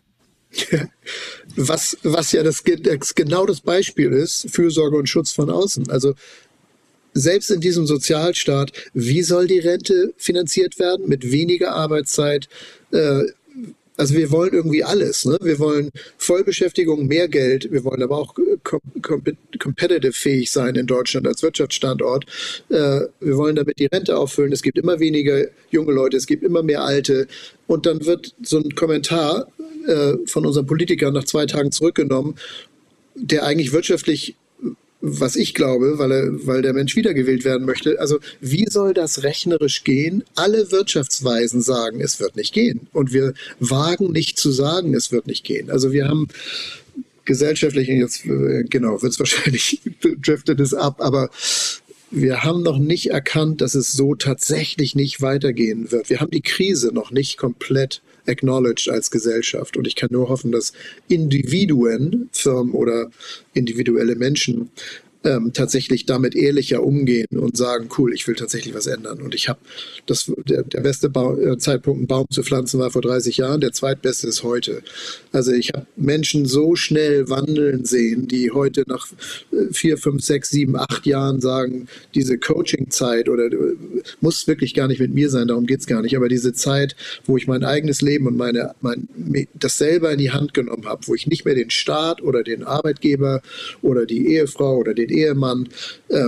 Was ja das genau das Beispiel ist, Fürsorge und Schutz von außen. Also selbst in diesem Sozialstaat, wie soll die Rente finanziert werden? Mit weniger Arbeitszeit. Also wir wollen irgendwie alles. Ne? Wir wollen Vollbeschäftigung, mehr Geld. Wir wollen aber auch competitive fähig sein in Deutschland als Wirtschaftsstandort. Wir wollen damit die Rente auffüllen. Es gibt immer weniger junge Leute, es gibt immer mehr Alte. Und dann wird so ein Kommentar von unseren Politikern nach 2 Tagen zurückgenommen, der eigentlich wirtschaftlich, was ich glaube, weil der Mensch wiedergewählt werden möchte. Also wie soll das rechnerisch gehen? Alle Wirtschaftsweisen sagen, es wird nicht gehen. Und wir wagen nicht zu sagen, es wird nicht gehen. Also wir haben gesellschaftlich, jetzt genau, wird es wahrscheinlich, driftet es ab, aber wir haben noch nicht erkannt, dass es so tatsächlich nicht weitergehen wird. Wir haben die Krise noch nicht komplett acknowledged als Gesellschaft. Und ich kann nur hoffen, dass Individuen, Firmen oder individuelle Menschen tatsächlich damit ehrlicher umgehen und sagen, cool, ich will tatsächlich was ändern. Und ich habe der beste Zeitpunkt, einen Baum zu pflanzen, war vor 30 Jahren, der zweitbeste ist heute. Also ich habe Menschen so schnell wandeln sehen, die heute nach 4, 5, 6, 7, 8 Jahren sagen, diese Coaching-Zeit oder muss wirklich gar nicht mit mir sein, darum geht es gar nicht, aber diese Zeit, wo ich mein eigenes Leben und das selber in die Hand genommen habe, wo ich nicht mehr den Staat oder den Arbeitgeber oder die Ehefrau oder den Ehemann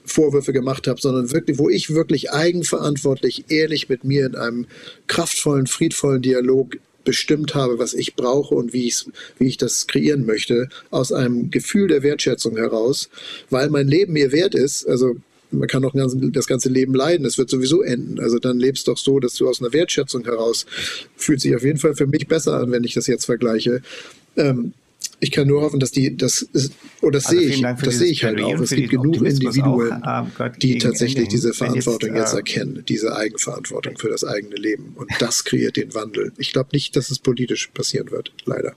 Vorwürfe gemacht habe, sondern wirklich, wo ich wirklich eigenverantwortlich, ehrlich mit mir in einem kraftvollen, friedvollen Dialog bestimmt habe, was ich brauche und wie ich das kreieren möchte, aus einem Gefühl der Wertschätzung heraus, weil mein Leben mir wert ist. Also man kann doch das ganze Leben leiden, es wird sowieso enden. Also dann lebst doch so, dass du aus einer Wertschätzung heraus, fühlt sich auf jeden Fall für mich besser an, wenn ich das jetzt vergleiche. Ich kann nur hoffen, dass sehe ich halt auch. Es gibt genug Individuen, die tatsächlich diese Verantwortung jetzt erkennen, diese Eigenverantwortung für das eigene Leben. Und das kreiert den Wandel. Ich glaube nicht, dass es politisch passieren wird, leider.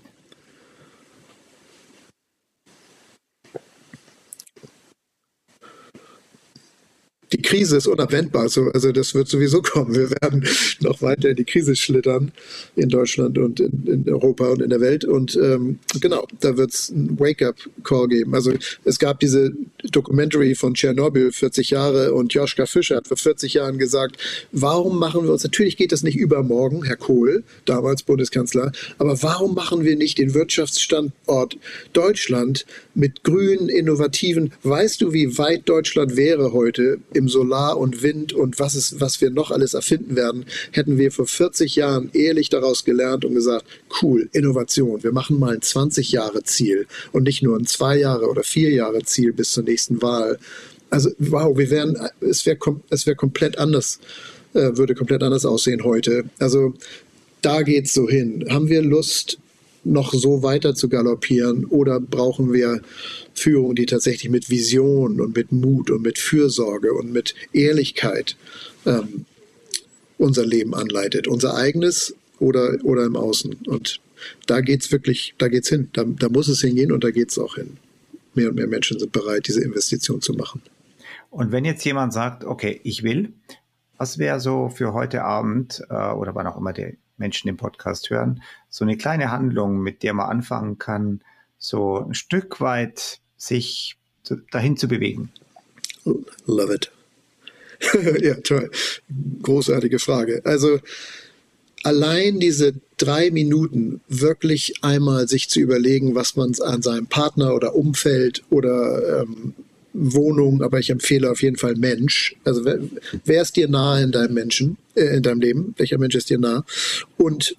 Die Krise ist unabwendbar, also das wird sowieso kommen. Wir werden noch weiter in die Krise schlittern, in Deutschland und in Europa und in der Welt. Und genau, da wird es einen Wake-up-Call geben. Also es gab diese Documentary von Tschernobyl, 40 Jahre, und Joschka Fischer hat vor 40 Jahren gesagt, warum machen wir uns, natürlich geht das nicht übermorgen, Herr Kohl, damals Bundeskanzler, aber warum machen wir nicht den Wirtschaftsstandort Deutschland mit grünen, innovativen, weißt du, wie weit Deutschland wäre heute im Solar und Wind und was wir noch alles erfinden werden, hätten wir vor 40 Jahren ehrlich daraus gelernt und gesagt, cool, Innovation, wir machen mal ein 20-Jahre-Ziel und nicht nur ein 2 Jahre oder 4 Jahre Ziel bis zur nächsten Wahl. Also wow, es wäre komplett anders, würde komplett anders aussehen heute. Also da geht's so hin. Haben wir Lust, noch so weiter zu galoppieren, oder brauchen wir Führung, die tatsächlich mit Vision und mit Mut und mit Fürsorge und mit Ehrlichkeit unser Leben anleitet, unser eigenes oder im Außen. Und da geht's hin, da muss es hingehen und da geht's auch hin. Mehr und mehr Menschen sind bereit, diese Investition zu machen. Und wenn jetzt jemand sagt, okay, ich will, was wäre so für heute Abend oder wann auch immer die Menschen den Podcast hören, so eine kleine Handlung, mit der man anfangen kann, so ein Stück weit sich dahin zu bewegen? Love it. Ja, toll. Großartige Frage. Also allein diese 3 Minuten wirklich einmal sich zu überlegen, was man an seinem Partner oder Umfeld oder Wohnung, aber ich empfehle auf jeden Fall Mensch. Also wer ist dir nahe in deinem in deinem Leben? Welcher Mensch ist dir nah? Und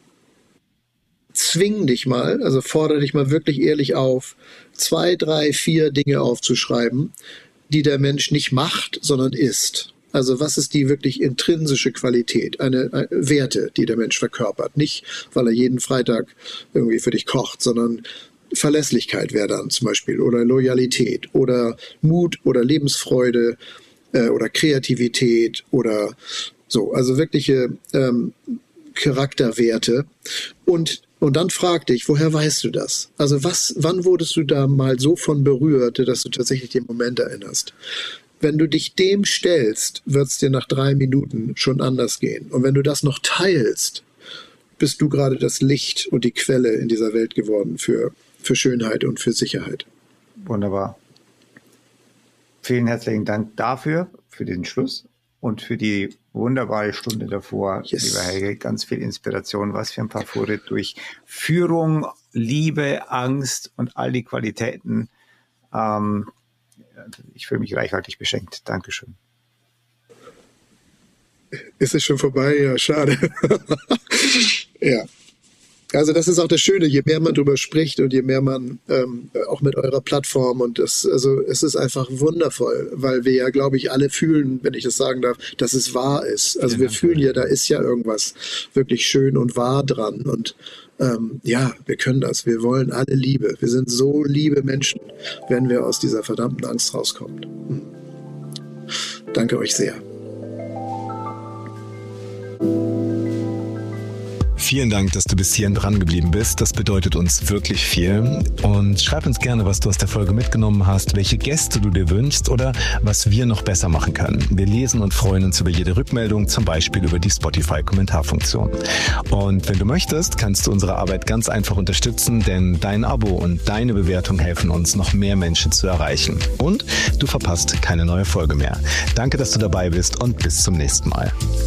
zwing dich mal, also fordere dich mal wirklich ehrlich auf, 2, 3, 4 Dinge aufzuschreiben, die der Mensch nicht macht, sondern ist. Also was ist die wirklich intrinsische Qualität, eine Werte, die der Mensch verkörpert? Nicht, weil er jeden Freitag irgendwie für dich kocht, sondern Verlässlichkeit wäre dann zum Beispiel, oder Loyalität oder Mut oder Lebensfreude oder Kreativität oder so, also wirkliche Charakterwerte. Und dann frag dich, woher weißt du das? Also wann wurdest du da mal so von berührt, dass du tatsächlich den Moment erinnerst? Wenn du dich dem stellst, wird es dir nach 3 Minuten schon anders gehen. Und wenn du das noch teilst, bist du gerade das Licht und die Quelle in dieser Welt geworden für Schönheit und für Sicherheit. Wunderbar. Vielen herzlichen Dank dafür, für den Schluss und für die wunderbare Stunde davor, lieber Helge. Ganz viel Inspiration, was für ein Parcours durch Führung, Liebe, Angst und all die Qualitäten. Ich fühle mich reichhaltig beschenkt. Dankeschön. Ist es schon vorbei? Ja, schade. Ja. Also das ist auch das Schöne, je mehr man darüber spricht und je mehr man auch mit eurer Plattform, und es ist einfach wundervoll, weil wir ja, glaube ich, alle fühlen, wenn ich das sagen darf, dass es wahr ist. Also wir fühlen ja, da ist ja irgendwas wirklich schön und wahr dran, und ja, wir können das. Wir wollen alle Liebe. Wir sind so liebe Menschen, wenn wir aus dieser verdammten Angst rauskommen. Danke euch sehr. Vielen Dank, dass du bis hierhin dran geblieben bist. Das bedeutet uns wirklich viel. Und schreib uns gerne, was du aus der Folge mitgenommen hast, welche Gäste du dir wünschst oder was wir noch besser machen können. Wir lesen und freuen uns über jede Rückmeldung, zum Beispiel über die Spotify-Kommentarfunktion. Und wenn du möchtest, kannst du unsere Arbeit ganz einfach unterstützen, denn dein Abo und deine Bewertung helfen uns, noch mehr Menschen zu erreichen. Und du verpasst keine neue Folge mehr. Danke, dass du dabei bist, und bis zum nächsten Mal.